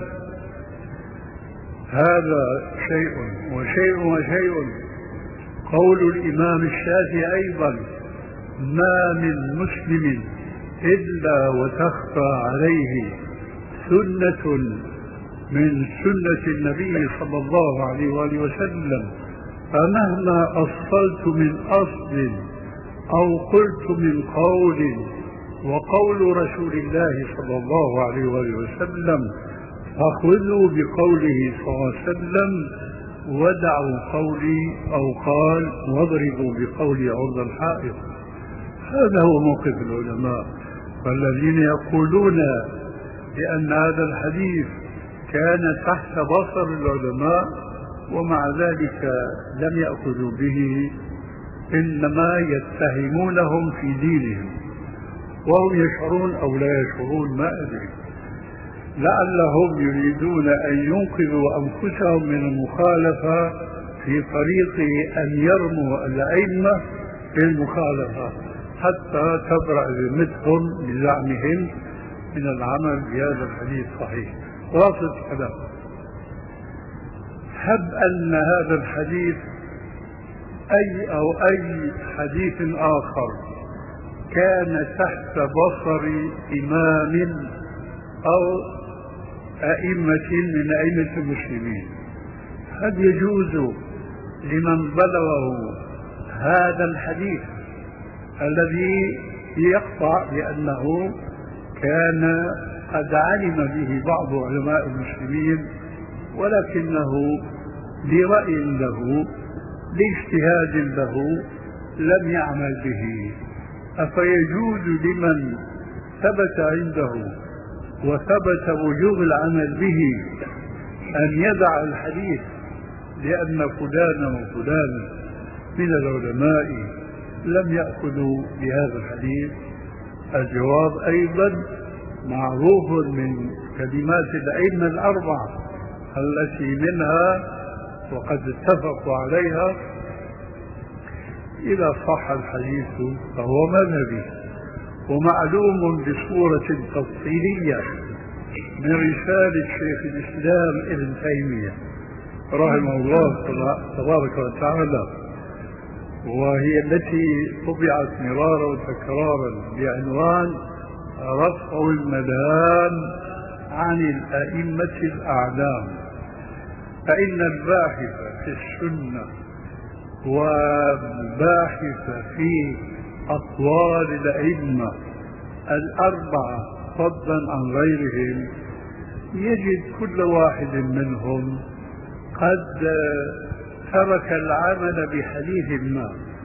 هذا شيء. وشيء وشيء قول الإمام الشافعي أيضا: ما من مسلم إلا وتخفى عليه سنة من سنة النبي صلى الله عليه وآله وسلم، فمهما أصلت من أصل أو قلت من قول وقول رسول الله صلى الله عليه وآله وسلم فخذوا بقوله صلى الله عليه وسلم ودعوا قولي أو قال واضربوا بقولي عرض الحائط. هذا هو موقف العلماء. والذين يقولون بأن هذا الحديث كان تحت بصر العلماء ومع ذلك لم يأخذوا به، إنما يتهمونهم في دينهم وهم يشعرون أو لا يشعرون، ما أدري، لعلهم يريدون أن ينقذوا أنفسهم من المخالفة في طريق أن يرموا الأئمة بالمخالفة حتى تبرأ ذمتهم بزعمهم من العمل بهذا الحديث الصحيح. خلاصة الكلام: هب أن هذا الحديث أي أو أي حديث آخر كان تحت بصر إمام أو أئمة من أئمة المسلمين، هل يجوز لمن بلغه هذا الحديث الذي يقطع بأنه كان قد علم به بعض علماء المسلمين ولكنه لرأي له لاجتهاد له لم يعمل به، أفيجوز لمن ثبت عنده وثبت وجوب العمل به أن يدع الحديث لأن فلانا وفلانا من العلماء لم يأخذوا بهذا الحديث؟ الجواب أيضا معروف من كلمات الأئمة الأربعة التي منها وقد اتفقوا عليها: إذا صح الحديث فهو مذهبي. ومعلوم بصورة تفصيلية من رسالة شيخ الإسلام ابن تيمية رحمه الله تبارك وتعالى، وهي التي طبعت مرارا وتكرارا بعنوان رفع الملام عن الأئمة الأعلام. فإن الباحث في السنة والباحث في أقوال الأئمة الأربعة فضلا عن غيرهم يجد كل واحد منهم قد ترك العمل بحديث ما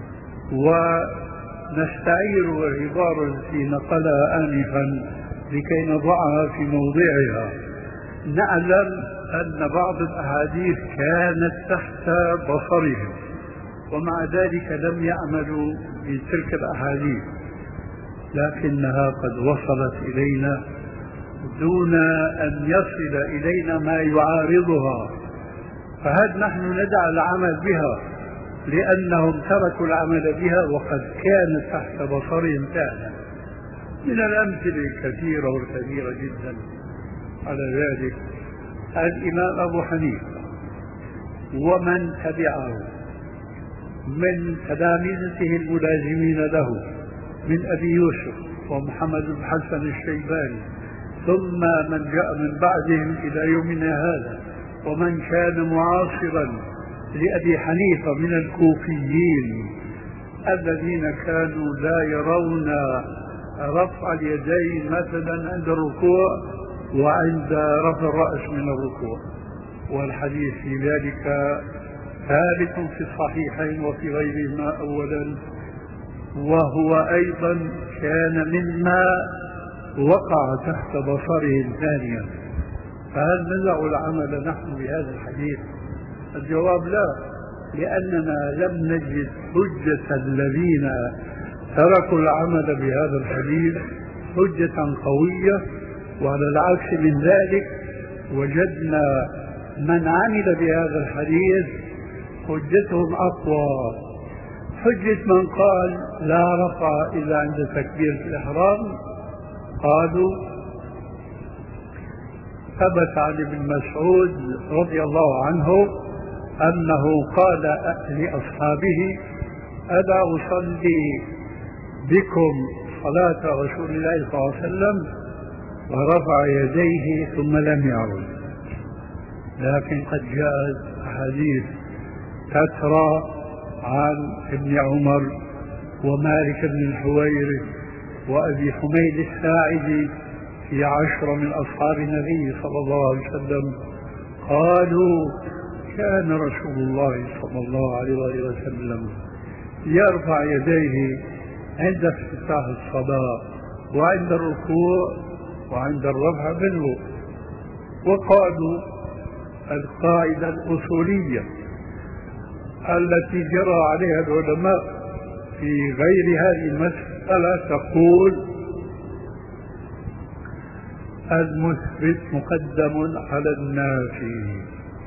ونستعير العبارة التي نقلها آنفا لكي نضعها في موضعها. نعلم أن بعض الأحاديث كانت تحت بصرهم، ومع ذلك لم يعملوا بتلك الأحاديث، لكنها قد وصلت إلينا دون أن يصل إلينا ما يعارضها. فهل نحن ندع العمل بها لأنهم تركوا العمل بها وقد كانت تحت بصرهم فعلا؟ من الأمثلة الكثيرة والكثيرة جدا على ذلك الإمام أبو حنيفة ومن تبعه من تلامذته الملازمين له من أبي يوسف ومحمد بن حسن الشيباني، ثم من جاء من بعدهم إلى يومنا هذا، ومن كان معاصرا لأبي حنيفة من الكوفيين الذين كانوا لا يرون رفع اليدين مثلا عند الركوع وعند رفع الرأس من الركوع، والحديث في ذلك ثابت في الصحيحين وفي غيرهما أولا، وهو أيضا كان مما وقع تحت بصرهم ثانيا. فهل نزع العمل نحن بهذا الحديث؟ الجواب لا، لأننا لم نجد حجة الذين تركوا العمل بهذا الحديث حجة قوية، وعلى العكس من ذلك وجدنا من عمل بهذا الحديث حجتهم أقوى. حجة من قال لا رفع إلا عند تكبيرة الإحرام، قالوا ثبت عن ابن مسعود رضي الله عنه أنه قال لأصحابه ألا أصلي بكم صلاة رسول الله صلى الله عليه وسلم، ورفع يديه ثم لم يعود. لكن قد جاءت أحاديث تترى عن ابن عمر ومالك بن الحويرث وأبي حميد الساعدي في عشرة من أصحاب النبي صلى الله عليه وسلم قالوا كان رسول الله صلى الله عليه وسلم يرفع يديه عند افتتاح الصلاة وعند الركوع وعند الرفع منه. وقالوا القاعدة الأصولية التي جرى عليها العلماء في غير هذه المسألة تقول المثبت مقدم على النافي.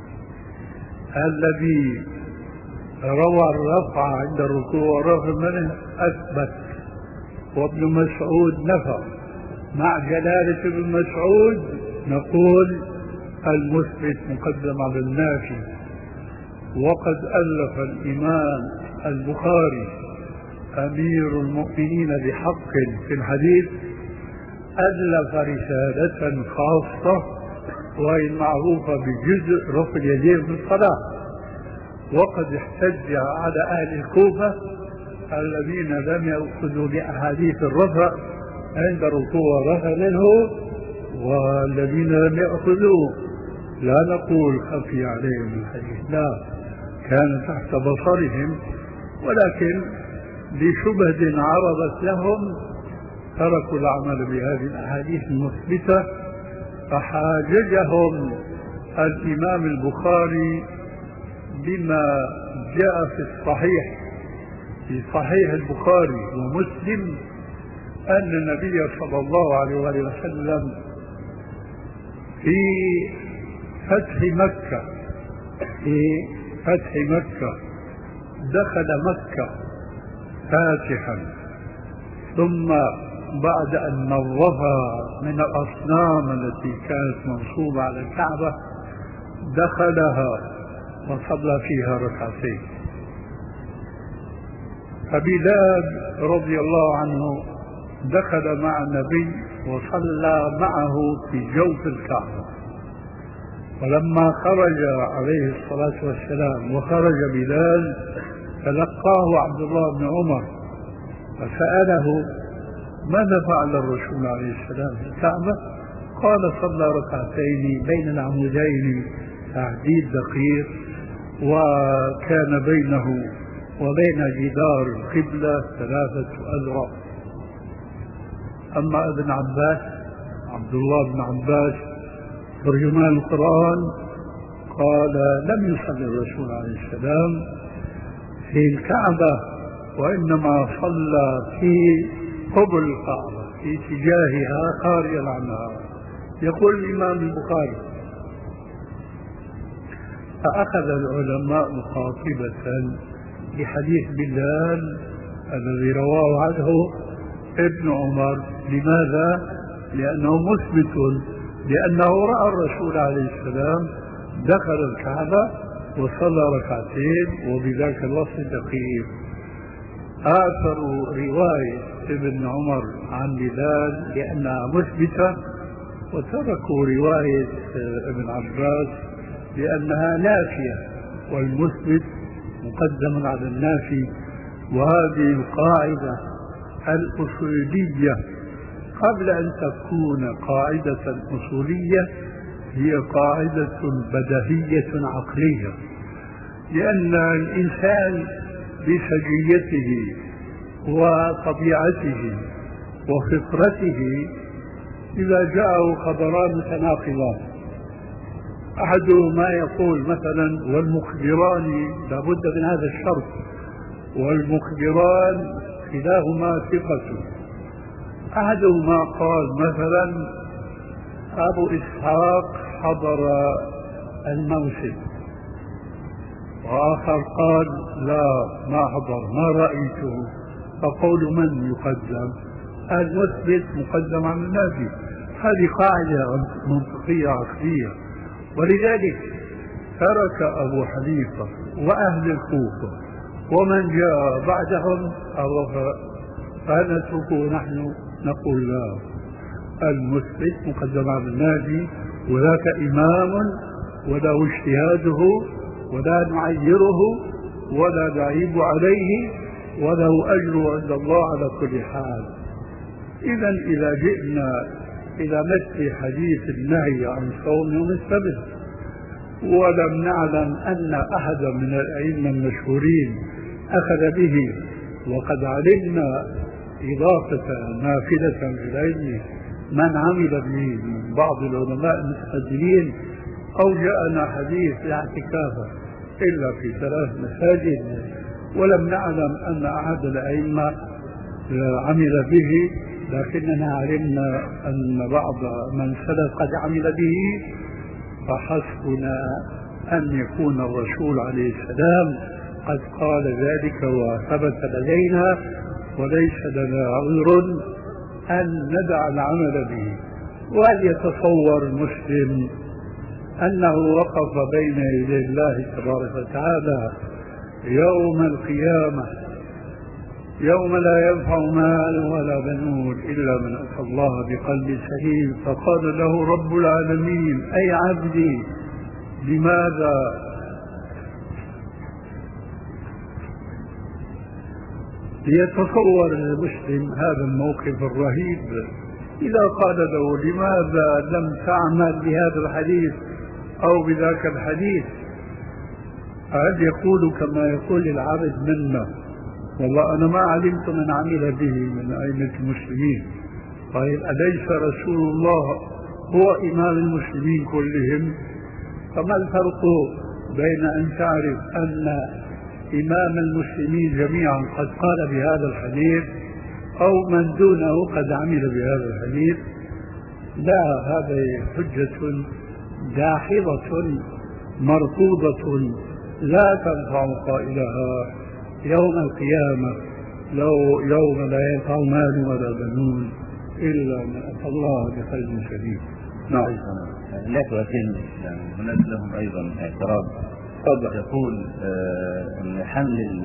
الذي روى الرفع عند الركوع والرفع منه أثبت، وابن مسعود نفى. مع جلالة ابن مسعود نقول المثبت مقدم على النافي. وقد ألف الإمام البخاري أمير المؤمنين بحق في الحديث ألف رسالة خاصة وهي معروفة بجزء رفع اليدين في الصلاة، وقد احتج على أهل الكوفة الذين لم يأخذوا بأحاديث الرفع عند الركوع والرفع منه، والذين لم يأخذوا لا نقول خفي عليهم الحديث، لا، كان تحت بصرهم، ولكن لشبهة عرضت لهم تركوا العمل بهذه الأحاديث المثبتة. فحاججهم الإمام البخاري بما جاء في الصحيح في صحيح البخاري ومسلم أن النبي صلى الله عليه وسلم في فتح مكة في فتح مكة دخل مكة فاتحا، ثم بعد أن نظفها من الأصنام التي كانت منصوبة على الكعبة دخلها وصلى فيها ركعتين. فبلال رضي الله عنه دخل مع النبي وصلى معه في جوف الكعبة، ولما خرج عليه الصلاة والسلام وخرج بلال تلقاه عبد الله بن عمر فسأله ماذا فعل الرسول عليه السلام في الكعبة؟ قال صلى ركعتين بين العمودين تعديد دقيق، وكان بينه وبين جدار القبلة ثلاثة أذرع. أما ابن عباس عبد الله بن عباس ترجمان القرآن قال لم يصلي الرسول عليه السلام في الكعبة، وإنما صلى في قبل الكعبة في اتجاهها خارجا عنها. يقول الإمام البخاري: فأخذ العلماء قاطبة بحديث بلال الذي رواه عنه ابن عمر. لماذا؟ لأنه مثبت لأنه رأى الرسول عليه السلام دخل الكعبة وصلى ركعتين، وبذاك اللفظ دقيق. آثروا رواية ابن عمر عن بلال لأنها مثبتة، وتركوا رواية ابن عباس لأنها نافية، والمثبت مقدم على النافي. وهذه القاعدة الأصولية قبل أن تكون قاعدة أصولية هي قاعدة بديهية عقلية، لأن الإنسان بسجيته وطبيعته وفطرته إذا جاءه خبران متناقضان، أحدهما يقول مثلا والمخبران لابد من هذا الشرط، والمخبران كلاهما ثقة. أحدهما قال مثلا أبو إسحاق حضر الموسم، وآخر قال لا ما حضر ما رأيته. فقول من يقدم؟ المثبت مقدم على النافي. هذه قاعدة منطقية عقلية. ولذلك ترك أبو حنيفة وأهل الكوفة ومن جاء بعدهم الرفع، فنتركه نحن نقول لا، المثبت مقدم على النافي، وذاك إمام وله اجتهاده ولا نعيره ولا نعيب عليه وله أجر عند الله على كل حال. إذا إذا جئنا إلى مثل حديث النهي عن صوم يوم السبت ولم نعلم أن أحد من الأئمة المشهورين أخذ به، وقد علمنا إضافة نافلة في العلم من عمل به من بعض العلماء المتقدمين، أو جاءنا حديث الاعتكاف إلا في ثلاث مساجد ولم نعلم أن أحد الأئمة عمل به، لكننا علمنا أن بعض من سلف قد عمل به، فحسبنا أن يكون الرسول عليه السلام قد قال ذلك وثبت لدينا، وليس لنا عذر أن ندع العمل به. وهل يتصور المسلم أنه وقف بين يدي الله تبارك وتعالى يوم القيامة يوم لا ينفع مال ولا بنون إلا من أتى الله بقلب سليم، فقال له رب العالمين أي عبدي لماذا ليتصور المسلم هذا الموقف الرهيب إذا قال له لماذا لم تعمل بهذا الحديث أو بذاك الحديث؟ هل يقول كما يقول العبد منا والله أنا ما علمت من عمل به من أئمة المسلمين؟ طيب أليس رسول الله هو إمام المسلمين كلهم؟ فما الفرق بين أن تعرف أن إمام المسلمين جميعا قد قال بهذا الحديث أو من دونه قد عمل بهذا الحديث؟ لا، هذه حجة داحضة مرفوضة لا تنفع قائلها يوم القيامة، لو يوم لا ينفع مال ولا بنون إلا من أتى الله بقلب سليم. نعم. لكن هناك لهم أيضا اعتراض. طبعا. يقول آه أن حمل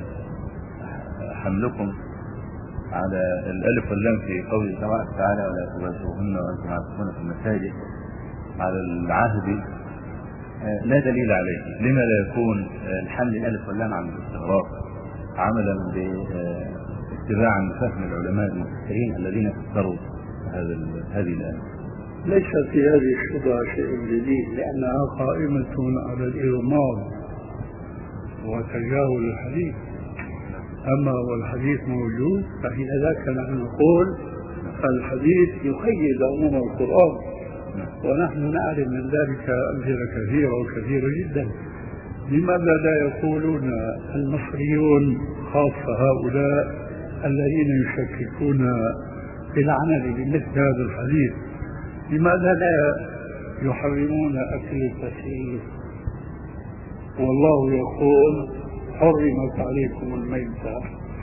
حملكم على الألف واللام في قول تبارك وتعالى ولا تباشروهن وأنتم عاكفون في المساجد على العهد آه لا دليل عليه. لما لا يكون الحمل الألف واللام عن الاستغراق عملا باتباعا لفهم العلماء المفسرين الذين فسروا هذا هذه الآية؟ ليس في هذه الشبهة شيء جديد، لأنها قائمة على الإغماض وتجاهل الحديث. أما والحديث موجود فحين ذاك نحن نقول الحديث يقيد عموم القرآن، ونحن نعلم من ذلك أمثلة كثيرة وكثيرة جدا. لماذا لا يقولون المصريون خاصة هؤلاء الذين يشككون في العمل بمثل هذا الحديث، لماذا لا يحرمون أكل الفسيخ والله يقول حرمت عليكم الميتة؟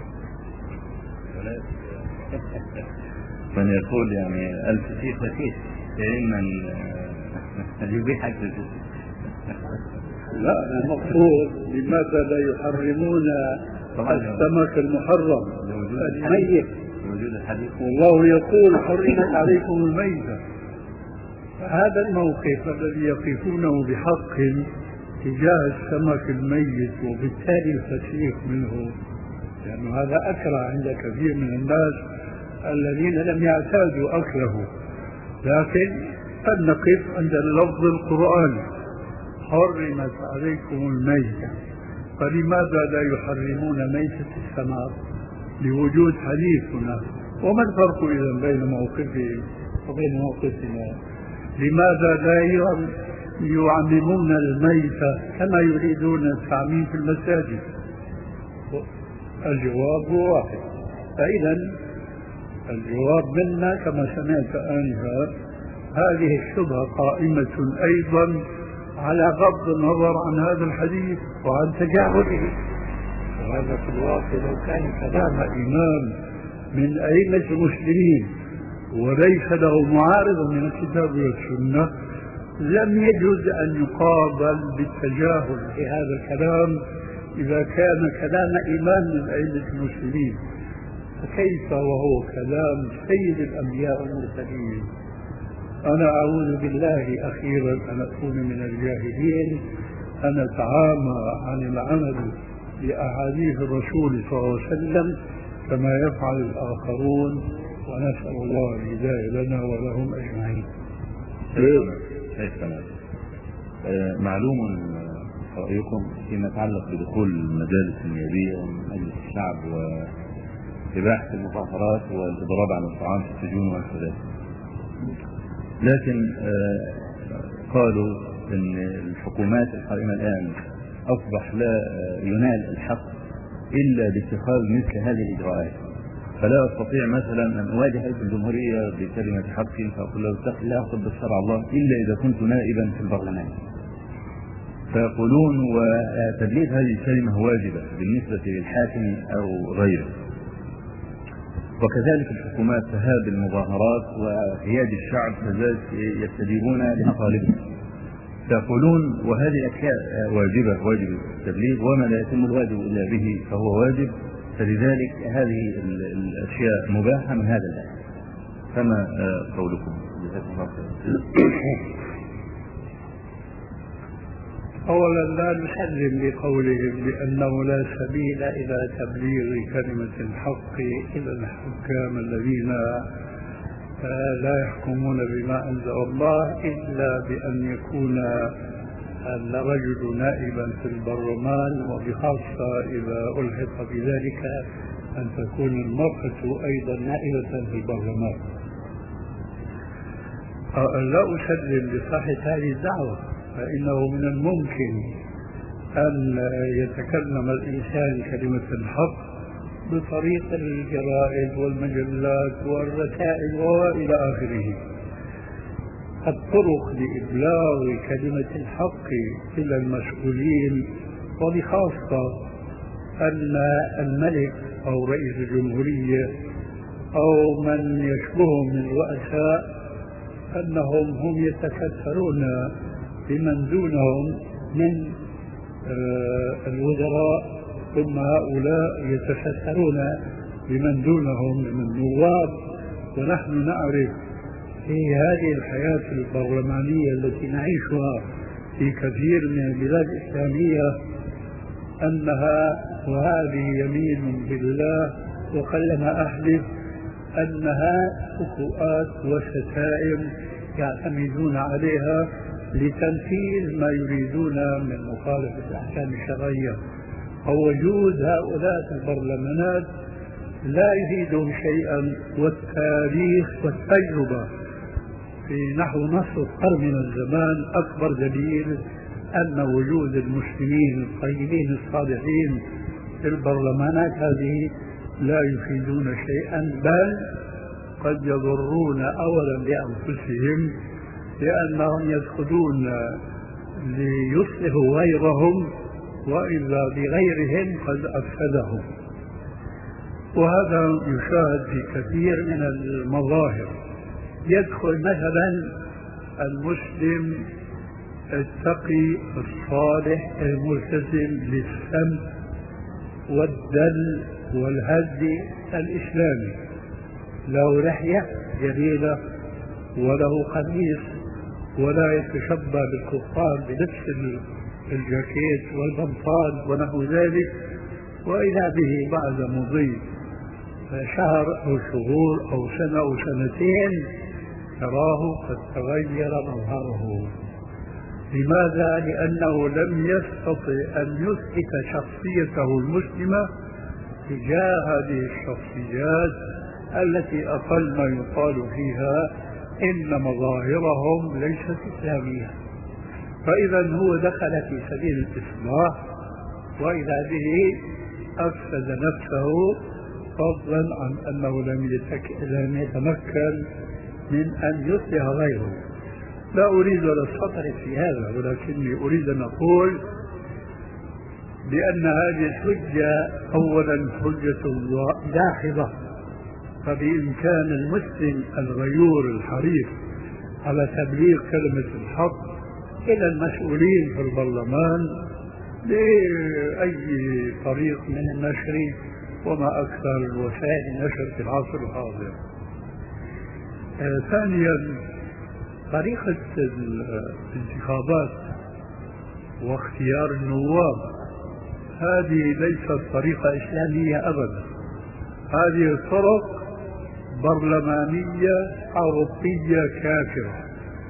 من يقول يعني الفسيخ فسيخ فإن يبيح أكل الفسيخ. لا، المقصود لماذا لا يحرمون السمك المحرم الميت؟ والله يقول حرمت عليكم الميتة. هذا الموقف الذي يقفونه بحق تجاه السمك الميت وبالتالي الفسيخ منه، لأن يعني هذا أكره عند كثير من الناس الذين لم يعتادوا أكله. لكن قد نقف عند اللفظ القرآني حرمت عليكم الميتة، فلماذا لا يحرمون ميتة السمك لوجود حديثنا؟ وما الفرق إذن بين موقفهم وبين موقفنا؟ لماذا لا يعممون الميتة كما يريدون التعميم في المساجد؟ الجواب هو واحد. فإذا الجواب منا كما سمعت آنفا هذه الشبهة قائمة أيضا على غض النظر عن هذا الحديث وعن تجاهله. وهذا في الواقع لو كان كلام إمام من أئمة المسلمين وليس له معارض من الكتاب والسنة لم يجوز أن يقابل بالتجاهل في هذا الكلام إذا كان كلام إمام من أئمة المسلمين، فكيف وهو كلام سيد الأنبياء والمرسلين؟ أنا أعوذ بالله أخيرا أن أكون من الجاهلين أن أتعامى عن العمل بأحاديث الرسول صلى الله عليه وسلم كما يفعل الآخرون، ونسأل الله الهداية لنا ولهم أجمعين. معلوم رأيكم فيما يتعلق بدخول المجالس النيابية ومجلس الشعب وإباحة المظاهرات والإضراب عن الطعام في السجون والسجون، لكن قالوا أن الحكومات القائمة الآن أصبح لا ينال الحق إلا باتخاذ مثل هذه الإجراءات، فلا أستطيع مثلا أن أواجه رئيس الجمهورية بكلمة حق فأقول له اتق الله خذ بالشرع الله إلا إذا كنت نائبا في البرلمان، فيقولون وتبليغ هذه الكلمة واجبة بالنسبة للحاكم أو غيره. وكذلك الحكومات تهاب المظاهرات وهياج الشعب كذلك يستجيبون لمطالبهم، فيقولون وهذه الأشياء واجبة واجب التبليغ وما لا يتم الواجب إلا به فهو واجب، فلذلك هذه الأشياء مباحة من هذا الباب. فما قولكم؟ أولا لا نسلم بقولهم بأنه لا سبيل إلى تبليغ كلمة الحق إلى الحكام الذين لا يحكمون بما أنزل الله إلا بأن يكون الرجل نائبا في البرلمان، وبخاصة إذا ألحق بذلك أن تكون المرأة أيضا نائبة في البرلمان. لا أسلم بصحة هذه الدعوة، فإنه من الممكن أن يتكلم الإنسان كلمة الحق بطريق الجرائد والمجلات والرسائل وإلى آخره. الطرق لإبلاغ كلمة الحق إلى المسؤولين، وبخاصة أن الملك أو رئيس الجمهورية أو من يشبههم من الرؤساء أنهم هم يتكثرون بمن دونهم من الوزراء، ثم هؤلاء يتكثرون بمن دونهم من النواب. ونحن نعرف في هذه الحياة البرلمانية التي نعيشها في كثير من البلاد الإسلامية أنها، وهذه يمين بالله وقلما أحلف، أنها فكوءات وستائم يعتمدون عليها لتنفيذ ما يريدون من مخالفة الأحكام الشرعية. ووجود هؤلاء في البرلمانات لا يفيدهم شيئا، والتاريخ والتجربة في نحو نصف قرن من الزمان أكبر دليل أن وجود المسلمين الطيبين الصالحين في البرلمانات هذه لا يفيدون شيئا، بل قد يضرون أولا بأنفسهم لأنهم يدخلون ليصلحوا غيرهم، وإلا بغيرهم قد أفسدهم. وهذا يشاهد في كثير من المظاهر. يدخل مثلا المسلم التقي الصالح الملتزم للسمت والدل والهدي الإسلامي، له لحية جليلة وله قميص ولا يتشبه بالكفار بلبس الجاكيت والبنطال ونحو ذلك، وإذا به بعد مضي شهر أو شهور أو سنة أو سنتين تراه قد تغير مظهره. لماذا؟ لأنه لم يستطع أن يثبت شخصيته المسلمة تجاه هذه الشخصيات التي أقل ما يقال فيها إن مظاهرهم ليست إسلامية. فإذا هو دخل في سبيل الإصلاح وإذا به أفسد نفسه، فضلا عن أنه لم لم يتمكن من أن يصلح غيره. لا أريد أن أستطرد في هذا، ولكني أريد أن أقول بأن هذه الحجة أولا حجة داحضة، فبإمكان المسلم الغيور الحريص على تبليغ كلمة الحق إلى المسؤولين في البرلمان بأي طريق من النشر، وما أكثر وسائل النشر في العصر الحاضر. آه ثانيا، طريقة الانتخابات واختيار النواب هذه ليست طريقة إسلامية أبدا، هذه طرق برلمانية أوروبية كافرة.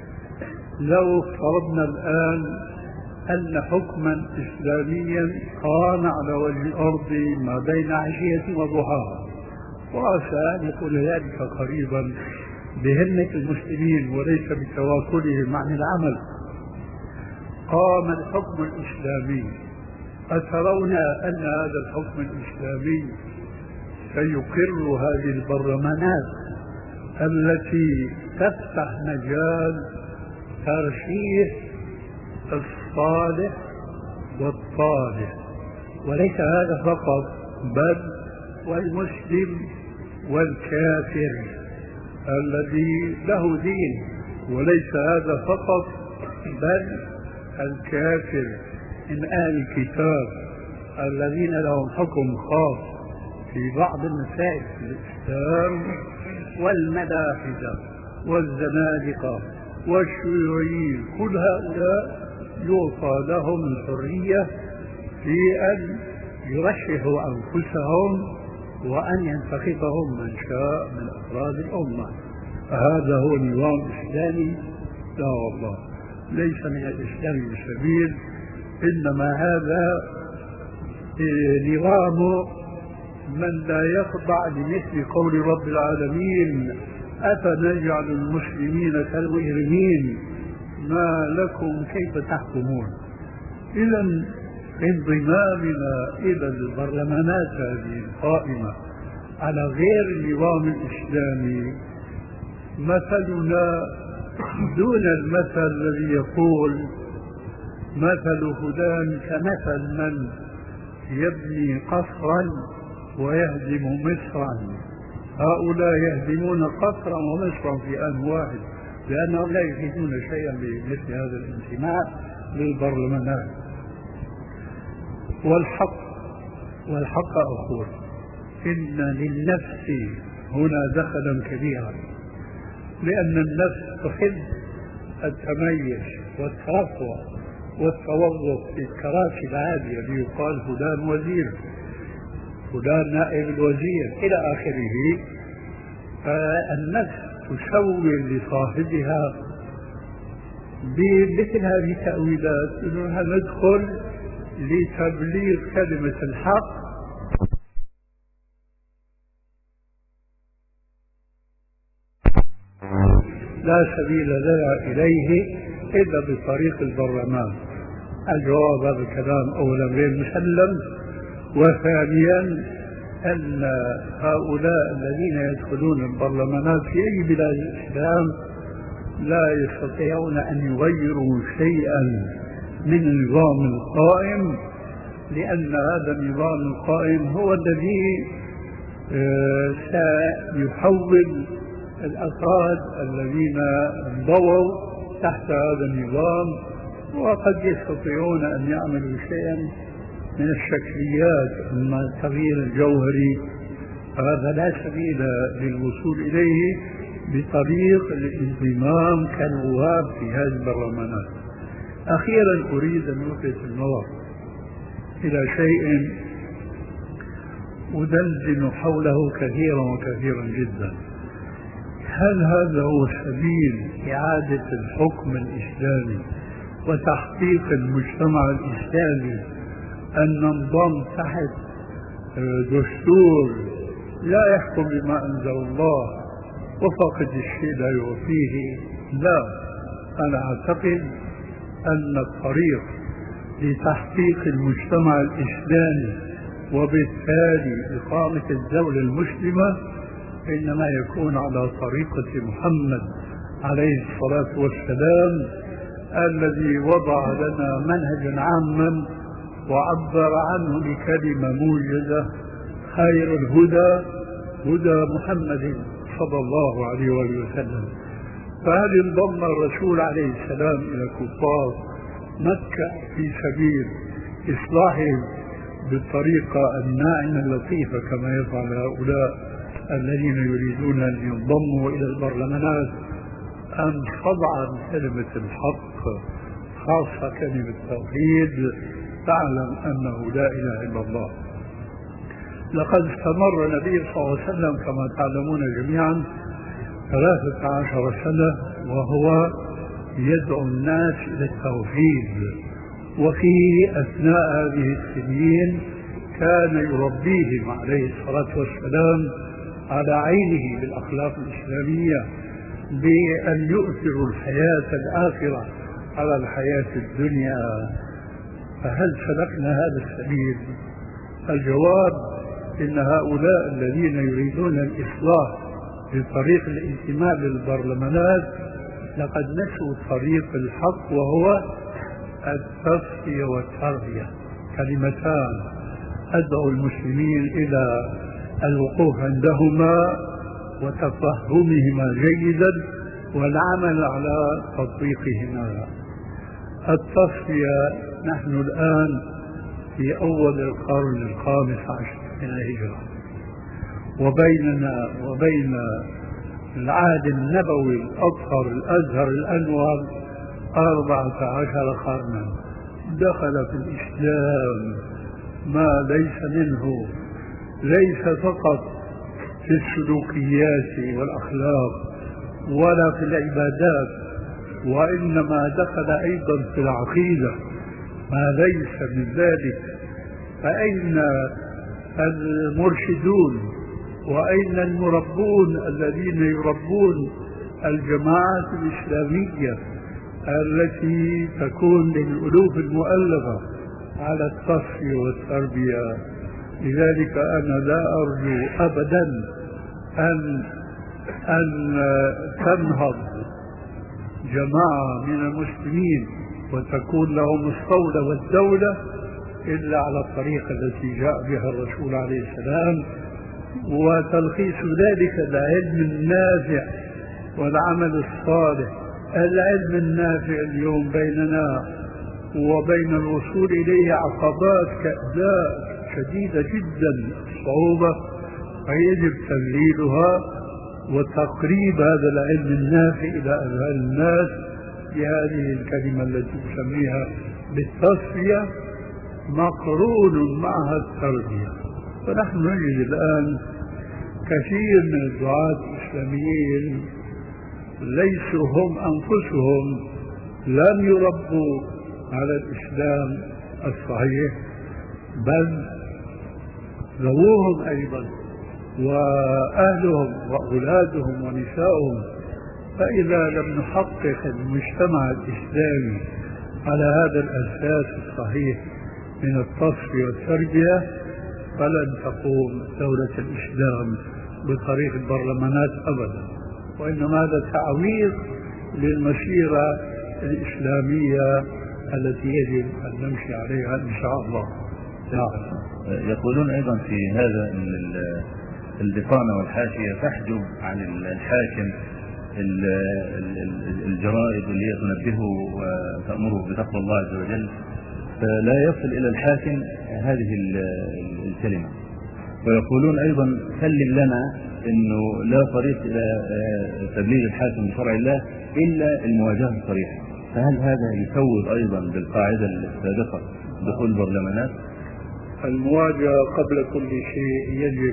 لو افترضنا الآن أن حكما إسلاميا قام على وجه الأرض ما بين عشية وضحاها، وعسى أن يكون ذلك قريبا بهمة المسلمين وليس بتواكلهم عن العمل، قام الحكم الإسلامي، أترون أن هذا الحكم الإسلامي سيقر هذه البرلمانات التي تفتح مجال ترشيح الصالح والطالح؟ وليس هذا فقط، بل والمسلم والكافر الذي له دين، وليس هذا فقط، بل الكافر من أهل الكتاب الذين لهم حكم خاص في بعض المسائل في الإسلام، والملاحدة والزنادقة والشيوعيين، كل هؤلاء يعطى لهم الحرية في أن يرشحوا أنفسهم وأن ينتخبهم من شاء من أفراد الأمة. فهذا هو نظام إسلامي؟ لا والله، ليس من الإسلام بسبيل، إنما هذا نظام من لا يخضع لمثل قول رب العالمين: أفنجعل المسلمين كالمجرمين ما لكم كيف تحكمون. إذا انضمامنا إلى البرلمانات هذه القائمة على غير النظام الإسلامي مثلنا دون المثل الذي يقول مثل فلان كمثل من يبني قصرا ويهدم مصرا. هؤلاء يهدمون قصرا ومصرا في آن واحد، لأنهم لا يفيدون شيئا بمثل هذا الانتماء للبرلمانات. والحق والحق أقول إن للنفس هنا دخلا كبيرا، لأن النفس تحب التميز والترفع والتوظف في الكراسي العالية ليقال فلان وزير، فلان نائب الوزير إلى آخره. فالنفس تسول لصاحبها بمثل هذه التأويلات، إنها ندخل لتبليغ كلمة الحق لا سبيل لنا إليه إلا بطريق البرلمان. الجواب هذا الكلام أولا غير مسلم، وثانيا أن هؤلاء الذين يدخلون البرلمانات في أي بلاد الإسلام لا يستطيعون أن يغيروا شيئا من النظام القائم، لأن هذا النظام القائم هو الذي سيحول الأفراد الذين انضووا تحت هذا النظام، وقد يستطيعون أن يعملوا شيئا من الشكليات، أما التغيير الجوهري هذا لا سبيل للوصول إليه بطريق الانضمام كنواب في هذه البرلمانات. أخيرا أريد أن ألفت النظر إلى شيء أدندن حوله كثيرا وكثيرا جدا. هل هذا هو سبيل إعادة الحكم الإسلامي وتحقيق المجتمع الإسلامي أن ننضم تحت دستور لا يحكم بما أنزل الله وفقد الشيء لا يوفيه؟ لا، أنا أعتقد أن الطريق لتحقيق المجتمع الإسلامي وبالتالي إقامة الدولة المسلمة إنما يكون على طريقة محمد عليه الصلاة والسلام، الذي وضع لنا منهجا عاما وعبر عنه بكلمة موجزة: خير الهدى هدى محمد صلى الله عليه وسلم. فهل انضم الرسول عليه السلام إلى كفار مكة في سبيل إصلاحهم بالطريقة الناعمة اللطيفة كما يفعل هؤلاء الذين يريدون أن ينضموا إلى البرلمانات، أم خضعا كلمة الحق خاصة كلمة التوحيد تعلم أنه لا إله إلا الله؟ لقد استمر النبي صلى الله عليه وسلم كما تعلمون جميعا ثلاثة عشر سنة وهو يدعو الناس إلى التوحيد، وفي أثناء هذه السنين كان يربيهم عليه الصلاة والسلام على عينه بالأخلاق الإسلامية، بأن يؤثروا الحياة الآخرة على الحياة الدنيا. فهل سلكنا هذا السبيل؟ الجواب إن هؤلاء الذين يريدون الإصلاح بطريق الانتماء للبرلمانات لقد نسوا طريق الحق، وهو التصفية والتربية، كلمتان أدعو المسلمين إلى الوقوف عندهما وتفهمهما جيدا والعمل على تطبيقهما. التصفية، نحن الآن في أول القرن الخامس عشر من الهجرة، وبيننا وبين العهد النبوي الأطهر الأزهر الأنور أربعة عشر قرنا. دخل في الإسلام ما ليس منه، ليس فقط في السلوكيات والأخلاق ولا في العبادات، وإنما دخل أيضا في العقيدة ما ليس من ذلك. فأين المرشدون وأين المربون الذين يربون الجماعات الإسلامية التي تكون للألوف المؤلفة على التصفية والتربية؟ لذلك أنا لا أرجو أبدا أن أن تنهض جماعة من المسلمين وتكون لهم الصولة والدولة إلا على الطريقة التي جاء بها الرسول عليه السلام. وتلخيص ذلك العلم النافع والعمل الصالح. العلم النافع اليوم بيننا وبين الوصول إليه عقبات كأداء شديدة جدا الصعوبة، فيجب تذليلها وتقريب هذا العلم النافع إلى أذهان الناس بهذه الكلمة التي نسميها بالتصفية مقرون معها التربية. فنحن نجد الآن كثير من الدعاة الإسلاميين ليسوا هم أنفسهم لم يربوا على الإسلام الصحيح، بل ذووهم أيضا وأهلهم وأولادهم ونسائهم. فإذا لم نحقق المجتمع الإسلامي على هذا الأساس الصحيح من التصفية والتربية فلن تقوم دولة الإسلام بطريق البرلمانات أبدا، وإنما هذا تعويض للمسيرة الإسلامية التي يجب أن نمشي عليها إن شاء الله. نعم. يقولون أيضا في هذا أن البطانة والحاشية تحجب عن الحاكم الجرائد اللي هي تنبهه وتأمره بتقوى الله عز وجل، فلا يصل إلى الحاكم هذه الكلمة. ويقولون أيضا سلم لنا أنه لا طريق إلى تبليغ الحاكم بشرع الله إلا المواجهة الصريحة، فهل هذا يفوض أيضا بالقاعدة السابقة دخول البرلمانات؟ المواجهة قبل كل شيء يجب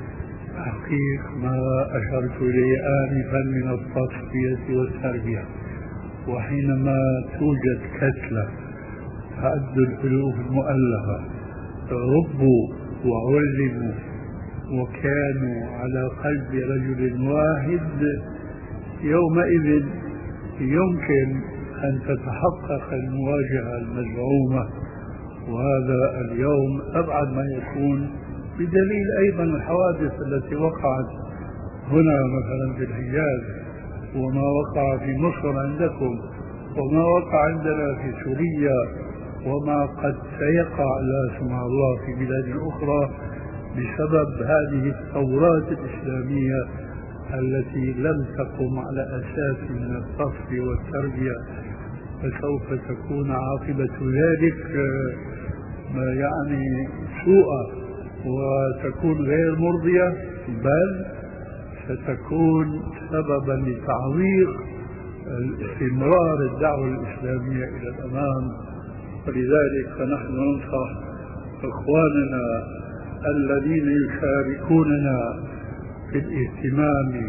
تحقيق ما أشرت إليه آنفا من التصفية والتربية. وحينما توجد كتلة تعد الألوف المؤلفة ربوا وعلموا وكانوا على قلب رجل واحد، يومئذ يمكن أن تتحقق المواجهة المزعومة، وهذا اليوم أبعد ما يكون، بدليل أيضا الحوادث التي وقعت هنا مثلا في الحجاز، وما وقع في مصر عندكم، وما وقع عندنا في سوريا، وما قد سيقع لا سمح الله في بلاد أخرى بسبب هذه الثورات الإسلامية التي لم تقم على أساس من التصفية والتربية. فسوف تكون عاقبة ذلك يعني سوءة وتكون غير مرضية، بل ستكون سببا لتعويق استمرار الدعوة الإسلامية إلى الأمام. ولذلك فنحن ننصح إخواننا الذين يشاركوننا في الاهتمام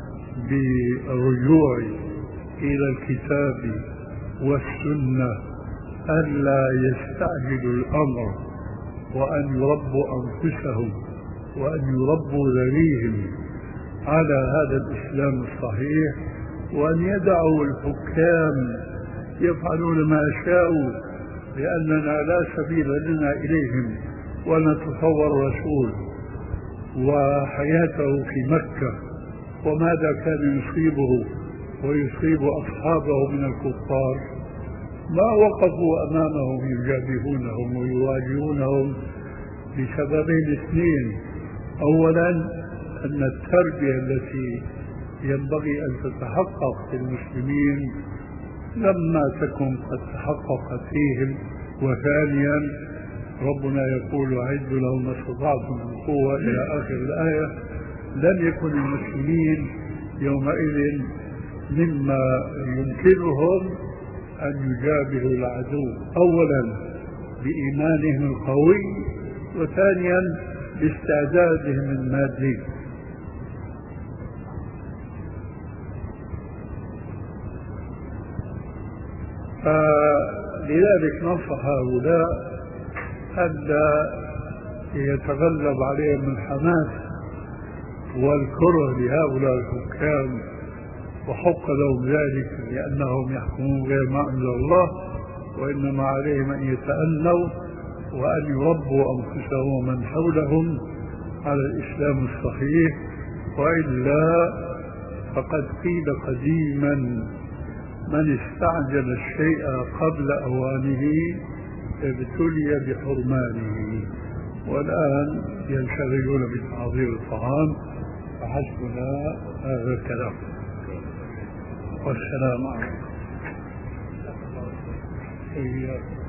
بالرجوع إلى الكتاب والسنة ألا يستعجلوا الأمر، وأن يربوا أنفسهم وأن يربوا ذريهم على هذا الإسلام الصحيح، وأن يدعوا الحكام يفعلون ما شاءوا، لأننا لا سبيل لنا إليهم. ونتصور رسول وحياته في مكة وماذا كان يصيبه ويصيب أصحابه من الكفار، ما وقفوا أمامهم يجابهونهم ويواجهونهم بسببين اثنين: أولا أن التربية التي ينبغي أن تتحقق في المسلمين لما تكن قد تحققت فيهم، وثانيا ربنا يقول أعدوا لهم ما استطعتم من قوة إلى آخر الآية. لم يكن المسلمين يومئذ مما يمكنهم أن يجابهوا العدو، أولا بإيمانهم القوي، وثانيا باستعدادهم المادي. فلذلك ننصح هؤلاء ألا يتغلب عليهم الحماس والكره لهؤلاء الحكام، وحق لهم ذلك لأنهم يحكمون غير ما أنزل الله، وإنما عليهم أن يتأنوا وأن يربوا أنفسهم ومن حولهم على الإسلام الصحيح. وإلا فقد قيل قديما: من استعجل الشيء قبل أوانه ابتلي بحرمانه. والآن ينشغلون بتحضير الطعام، فحسبنا هذا الكلام. والسلام عليكم.